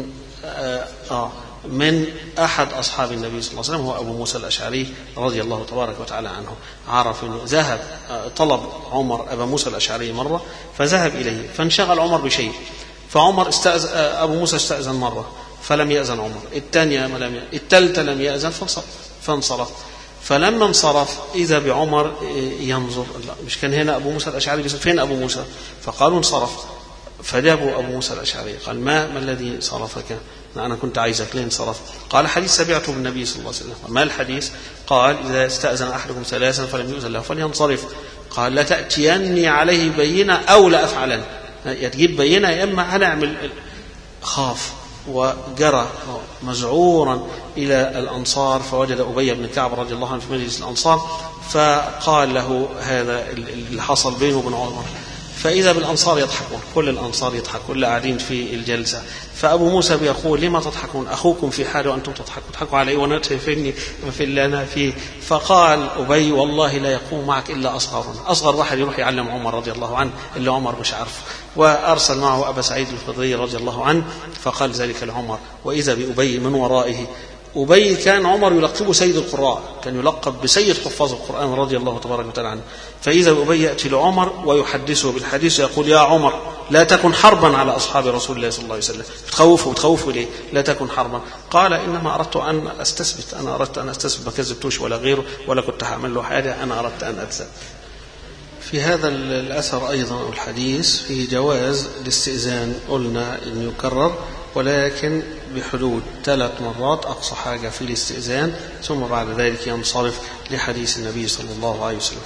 من أحد أصحاب النبي صلى الله عليه وسلم هو أبو موسى الأشعري رضي الله تبارك وتعالى عنه. عرف أنه ذهب طلب عمر أبو موسى الأشعري مرة فذهب إليه فانشغل عمر بشيء، فعمر أبو موسى استأذن مرة فلم يأذن عمر، الثانية الثالثة لم يأذن فانصرف. فلما انصرف إذا بعمر ينظر، لا مش كان هنا أبو موسى الأشعري، فين أبو موسى؟ فقالوا انصرف. فجابوا أبو موسى الأشعري قال ما الذي صرفك؟ أنا كنت عايزك، ليه انصرف؟ قال حديث سمعته من النبي صلى الله عليه وسلم. ما الحديث؟ قال إذا استأذن أحدكم 3 فلم يؤذن له فلينصرف. قال لا تأتيني عليه بينة أو لا أفعلن، تجيب بينة يا إما هنعمل. خاف وجرى مزعورا إلى الأنصار فوجد أبي بن كعب رضي الله عنه في مجلس الأنصار فقال له هذا اللي حصل بينه وبين عمر. فإذا بالأنصار يضحكون، كل الأنصار يضحكون اللي قاعدين في الجلسة. فأبو موسى بيقول لما تضحكون؟ أخوكم في حال وأنتم تضحكوا علي وأنا شايفيني في اللي أنا فيه. فقال أبي والله لا يقوم معك إلا أصغرنا، أصغر واحد يروح يعلم عمر رضي الله عنه اللي عمر مش عارفه. وأرسل معه أبا سعيد الخدري رضي الله عنه فقال ذلك لعمر، وإذا بأبي من ورائه. أبي كان عمر يلقبه سيد القراء، كان يلقب بسيد حفاظ القرآن رضي الله تبارك وتعالى عنه. فإذا أبي يأتي لعمر ويحدثه بالحديث يقول يا عمر لا تكن حربا على أصحاب رسول الله صلى الله عليه وسلم. بتخوفه ليه؟ لا تكن حربا. قال إنما أردت أن أستثبت، أنا أردت أن أستثبت، ما كذبتوش ولا غيره ولا كنت هعمل له حاجة، أنا أردت أن أتثبت. في هذا الأثر أيضا الحديث في جواز الاستئذان، قلنا أن يكرر ولكن بحدود 3 مرات أقصى حاجة في الاستئذان، ثم بعد ذلك ينصرف لحديث النبي صلى الله عليه وسلم.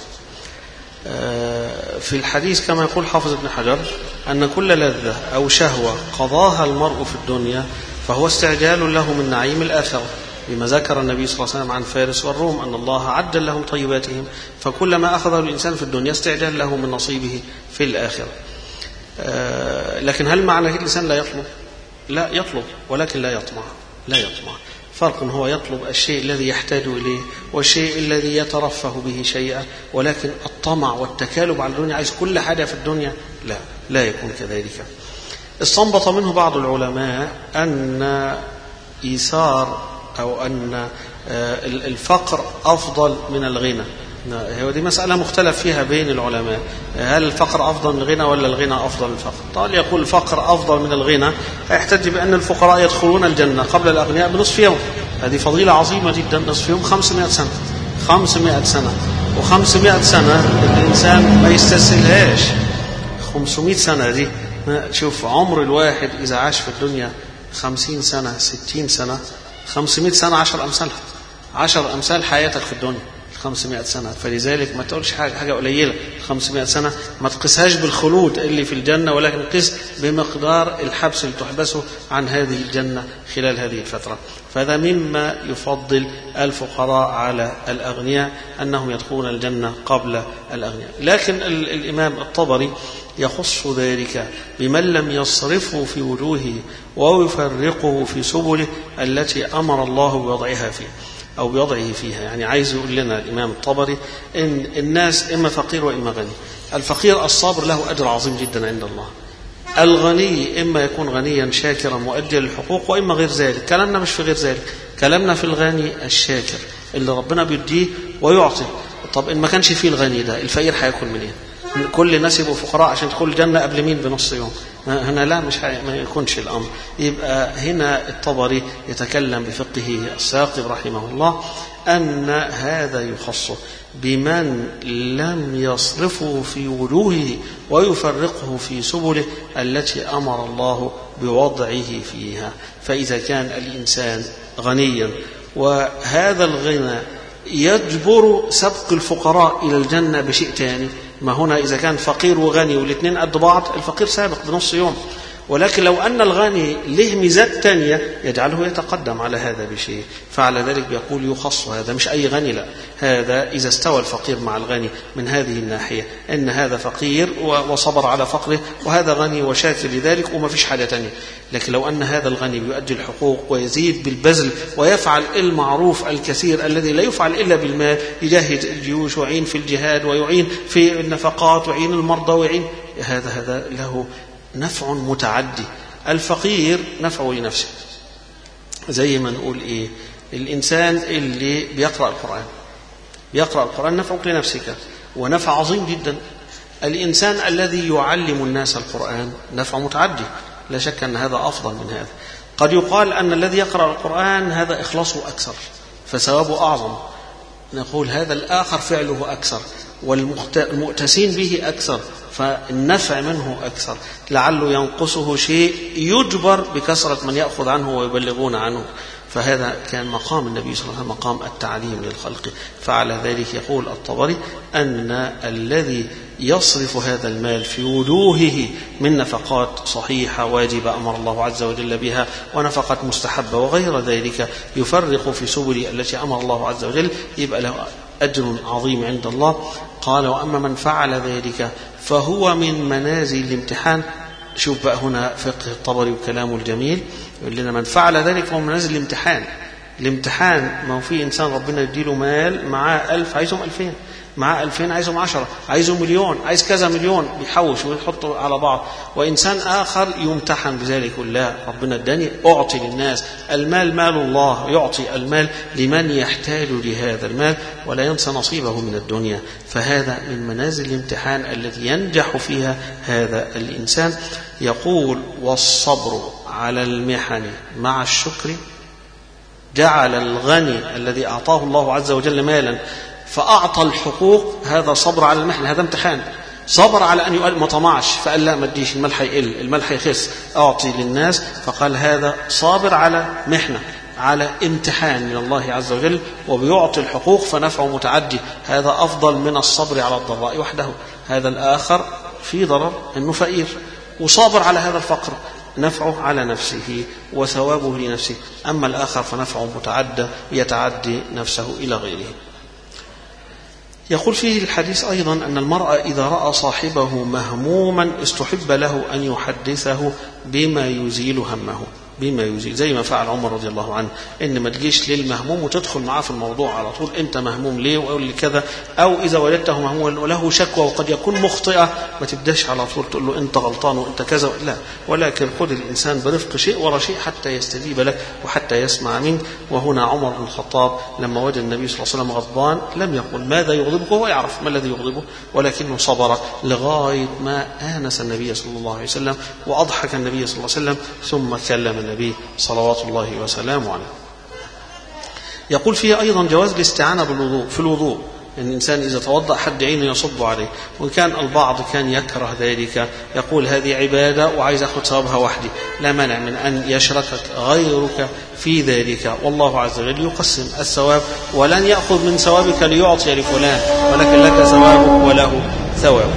في الحديث كما يقول حافظ ابن حجر أن كل لذة أو شهوة قضاها المرء في الدنيا فهو استعجال له من نعيم الآخرة، لما ذكر النبي صلى الله عليه وسلم عن فارس والروم أن الله عجل لهم طيباتهم، فكلما أخذه الإنسان في الدنيا استعجال له من نصيبه في الآخرة. لكن هل معنى الإنسان لا يطلب؟ لا يطلب، ولكن لا يطمع. فرق، هو يطلب الشيء الذي يحتاج إليه والشيء الذي يترفه به شيئا، ولكن الطمع والتكالب على الدنيا، عايز كل حاجة في الدنيا، لا يكون كذلك. استنبط منه بعض العلماء أن إيثار أو أن الفقر أفضل من الغنى. ودي مسألة مختلف فيها بين العلماء، هل الفقر أفضل من الغنى ولا الغنى أفضل من الفقر؟ طال يقول الفقر أفضل من الغنى يحتج بأن الفقراء يدخلون الجنة قبل الأغنياء بنصف يوم، هذه فضيلة عظيمة جدا. نصف يوم 500 سنة، 500 سنة، و500 سنة الإنسان ما يستسهلهاش. 500 سنة دي، شوف عمر الواحد إذا عاش في الدنيا 50 سنة 60 سنة، 500 سنة 10 أمثالها، 10 أمثال حياتك في الدنيا 500 سنة. فلذلك ما تقولش حاجة قليلة. 500 سنة ما تقسهاش بالخلود اللي في الجنة، ولكن قس بمقدار الحبس اللي تحبسه عن هذه الجنة خلال هذه الفترة. فهذا مما يفضل الفقراء على الأغنياء، أنهم يدخلون الجنة قبل الأغنياء. لكن الإمام الطبري يخص ذلك بمن لم يصرفه في وجوهه ويفرقه في سبله التي أمر الله بوضعها فيه أو بوضعه فيها. يعني عايز يقول لنا الإمام الطبري إن الناس إما فقير وإما غني. الفقير الصابر له أجر عظيم جدا عند الله. الغني إما يكون غنيا شاكرا مؤجل الحقوق، وإما غير ذلك. كلامنا مش في غير ذلك، كلامنا في الغني الشاكر اللي ربنا بيديه ويعطي. طب إن ما كانش فيه الغني ده، الفقير هياكل منين؟ كل الناس يبقوا فقراء عشان تدخل الجنة قبل مين بنص يوم. هنا لا، مش ما يكونش الأمر. يبقى هنا الطبري يتكلم بفقهه الثاقب رحمه الله أن هذا يخص بمن لم يصرفه في وجوهه ويفرقه في سبله التي أمر الله بوضعه فيها. فإذا كان الإنسان غنيا وهذا الغنى يجبر سبق الفقراء إلى الجنة بشيء تاني، ما هنا إذا كان فقير وغني والاثنين قد بعض الفقير سابق بنص يوم، ولكن لو أن الغني له ميزات تانية يجعله يتقدم على هذا بشيء، فعلى ذلك بيقول يخص هذا. مش أي غني، لا، هذا إذا استوى الفقير مع الغني من هذه الناحية، إن هذا فقير وصبر على فقره وهذا غني وشاكر لذلك وما فيش حاجة تانية. لكن لو أن هذا الغني بيؤدي الحقوق ويزيد بالبذل ويفعل المعروف الكثير الذي لا يفعل إلا بالمال، يجاهد الجيوش ويعين في الجهاد ويعين في النفقات ويعين المرضى ويعين، هذا له نفع متعدي. الفقير نفعه لنفسه، زي ما نقول إيه، الإنسان اللي بيقرأ القرآن نفعه لنفسك ونفع عظيم جدا. الإنسان الذي يعلم الناس القرآن نفع متعدي، لا شك أن هذا أفضل من هذا. قد يقال أن الذي يقرأ القرآن هذا إخلاصه أكثر فثوابه أعظم، نقول هذا الآخر فعله أكثر والمؤتسين به أكثر فالنفع منه أكثر، لعله ينقصه شيء يجبر بكثرة من يأخذ عنه ويبلغون عنه. فهذا كان مقام النبي صلى الله عليه وسلم، مقام التعليم للخلق. فعلى ذلك يقول الطبري أن الذي يصرف هذا المال في وجوهه من نفقات صحيحة واجبة أمر الله عز وجل بها ونفقات مستحبة وغير ذلك، يفرق في سبل التي أمر الله عز وجل، يبقى له أجر عظيم عند الله. قال وأما من فعل ذلك فهو من منازل الامتحان. شوف بقى هنا فقه الطبري وكلامه الجميل، يقول لنا من فعل ذلك فهو من منازل الامتحان. ما هو في إنسان ربنا يديله مال معاه 1000 عايزهم 2000، معاه 2000 عايزهم 10، عايزهم مليون، عايز كذا مليون، بيحوش ويحطوا على بعض. وإنسان آخر يمتحن بذلك، يقول لا، ربنا اداني أعطي للناس، المال مال الله، يعطي المال لمن يحتاج لهذا المال ولا ينسى نصيبه من الدنيا. فهذا من منازل الامتحان التي ينجح فيها هذا الإنسان. يقول والصبر على المحن مع الشكر جعل الغني الذي أعطاه الله عز وجل مالا فأعطى الحقوق، هذا صبر على المحن، هذا امتحان. صبر على أن يقال ما طمعش فقال لا ما اديش، المال هيقل، المال هيخس، أعطي للناس، فقال هذا صابر على محنة، على امتحان من الله عز وجل، وبيعطي الحقوق فنفعه متعدي. هذا أفضل من الصبر على الضراء وحده. هذا الآخر في ضرر أنه فقير وصابر على هذا الفقر، نفعه على نفسه وثوابه لنفسه. أما الآخر فنفعه متعدى يتعدي نفسه إلى غيره. يقول فيه الحديث أيضا أن المرء إذا رأى صاحبه مهموما استحب له أن يحدثه بما يزيل همه، بما يزيل، زي ما فعل عمر رضي الله عنه، إن ما تجيش للمهموم وتدخل معاه في الموضوع على طول، أنت مهموم ليه وأقول لي كذا، أو إذا وجدته مهموما وله شكوى وقد يكون مخطئة ما تبداش على طول تقول له أنت غلطان وأنت كذا، لا، ولكن خذ الإنسان برفق شيء ورا شيء حتى يستجيب لك وحتى يسمع منك. وهنا عمر بن الخطاب لما وجد النبي صلى الله عليه وسلم غضبان لم يقل ماذا يغضبه، هو يعرف ما الذي يغضبه، ولكنه صبر لغاية ما آنس النبي صلى الله عليه وسلم وأضحك النبي صلى الله عليه وسلم، ثم كلم النبي صلوات الله وسلامه عليه. يقول فيه أيضا جواز الاستعانة بالوضوء في الوضوء، أن الإنسان إذا توضأ حد عينه يصب عليه، وإن كان البعض كان يكره ذلك، يقول هذه عبادة وعايز أخذ ثوابها وحدي، لا مانع من أن يشركك غيرك في ذلك، والله عز وجل يقسم الثواب ولن يأخذ من ثوابك ليعطي لفلان، ولكن لك ثوابك وله ثوابك.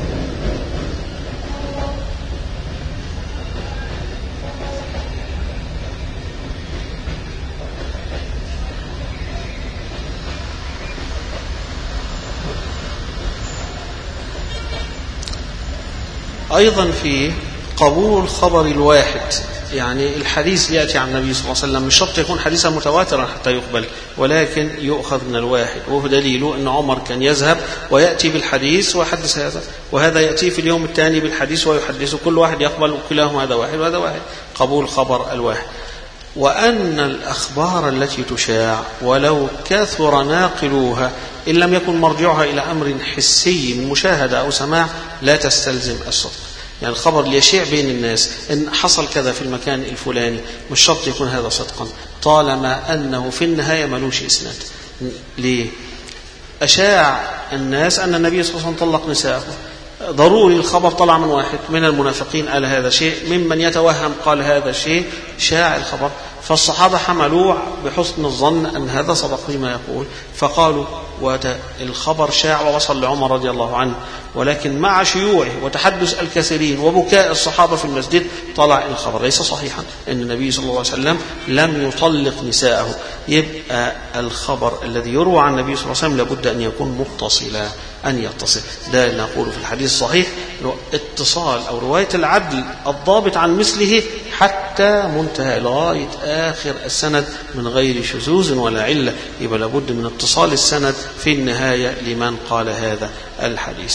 أيضا في قبول خبر الواحد، يعني الحديث يأتي عن النبي صلى الله عليه وسلم مش شرط يكون حديثا متواترا حتى يقبل، ولكن يؤخذ من الواحد، وهو دليله أن عمر كان يذهب ويأتي بالحديث ويحدث هذا، وهذا يأتي في اليوم الثاني بالحديث ويحدث، كل واحد يقبل وكلاهما هذا واحد وهذا واحد، قبول خبر الواحد. وأن الأخبار التي تشاع ولو كثر ناقلوها إن لم يكن مرجعها إلى أمر حسي من مشاهدة أو سماع لا تستلزم الصدق. يعني الخبر اللي يشيع بين الناس إن حصل كذا في المكان الفلاني مش شرط يكون هذا صدقا طالما أنه في النهاية ملوش إسناد. ليه؟ أشاع الناس أن النبي صلى الله عليه وسلم طلق نساءه، ضروري الخبر طلع من واحد من المنافقين قال هذا شيء، ممن يتوهم قال هذا شيء، شاع الخبر، فالصحابة حملوه بحسن الظن أن هذا صدق فيما يقول، فقالوا الخبر شاع ووصل لعمر رضي الله عنه، ولكن مع شيوعه وتحدث الكثيرين وبكاء الصحابة في المسجد طلع الخبر ليس صحيحا أن النبي صلى الله عليه وسلم لم يطلق نساءه. يبقى الخبر الذي يروى عن النبي صلى الله عليه وسلم لابد أن يكون متصلا، أن يتصل. ده نقول في الحديث الصحيح اتصال أو رواية العدل الضابط عن مثله حتى منتهى لغاية آخر السند من غير شذوذ ولا علة. يبقى لابد من اتصال السند في النهاية لمن قال هذا الحديث.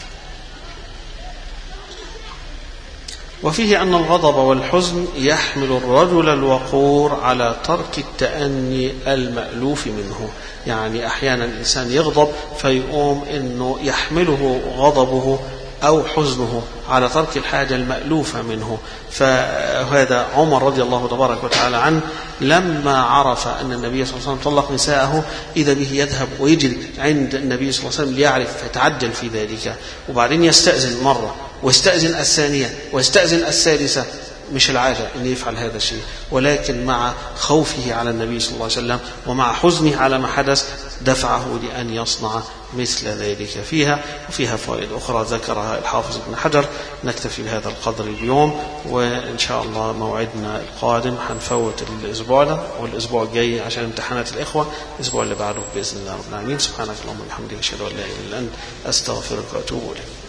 وفيه أن الغضب والحزن يحمل الرجل الوقور على ترك التأني المألوف منه. يعني أحيانا الإنسان يغضب فيقوم أنه يحمله غضبه أو حزنه على ترك الحاجة المألوفة منه. فهذا عمر رضي الله تبارك وتعالى عنه لما عرف أن النبي صلى الله عليه وسلم طلق نساءه إذا به يذهب ويجري عند النبي صلى الله عليه وسلم ليعرف فيتعجل في ذلك، وبعدين يستأذن مرة ويستأذن الثانية ويستأذن الثالثة. مش العادة أن يفعل هذا الشيء، ولكن مع خوفه على النبي صلى الله عليه وسلم ومع حزنه على ما حدث دفعه لأن يصنع مثل ذلك فيها. وفيها فوائد أخرى ذكرها الحافظ ابن حجر. نكتفي بهذا القدر اليوم، وإن شاء الله موعدنا القادم هنفوت الأسبوع ده والأسبوع الجاي عشان امتحانات الإخوة، الأسبوع اللي بعده بإذن الله رب العالمين. سبحانك اللهم وبحمدك أشهد أن لا إله إلا أنت أستغفرك وأتوب إليك.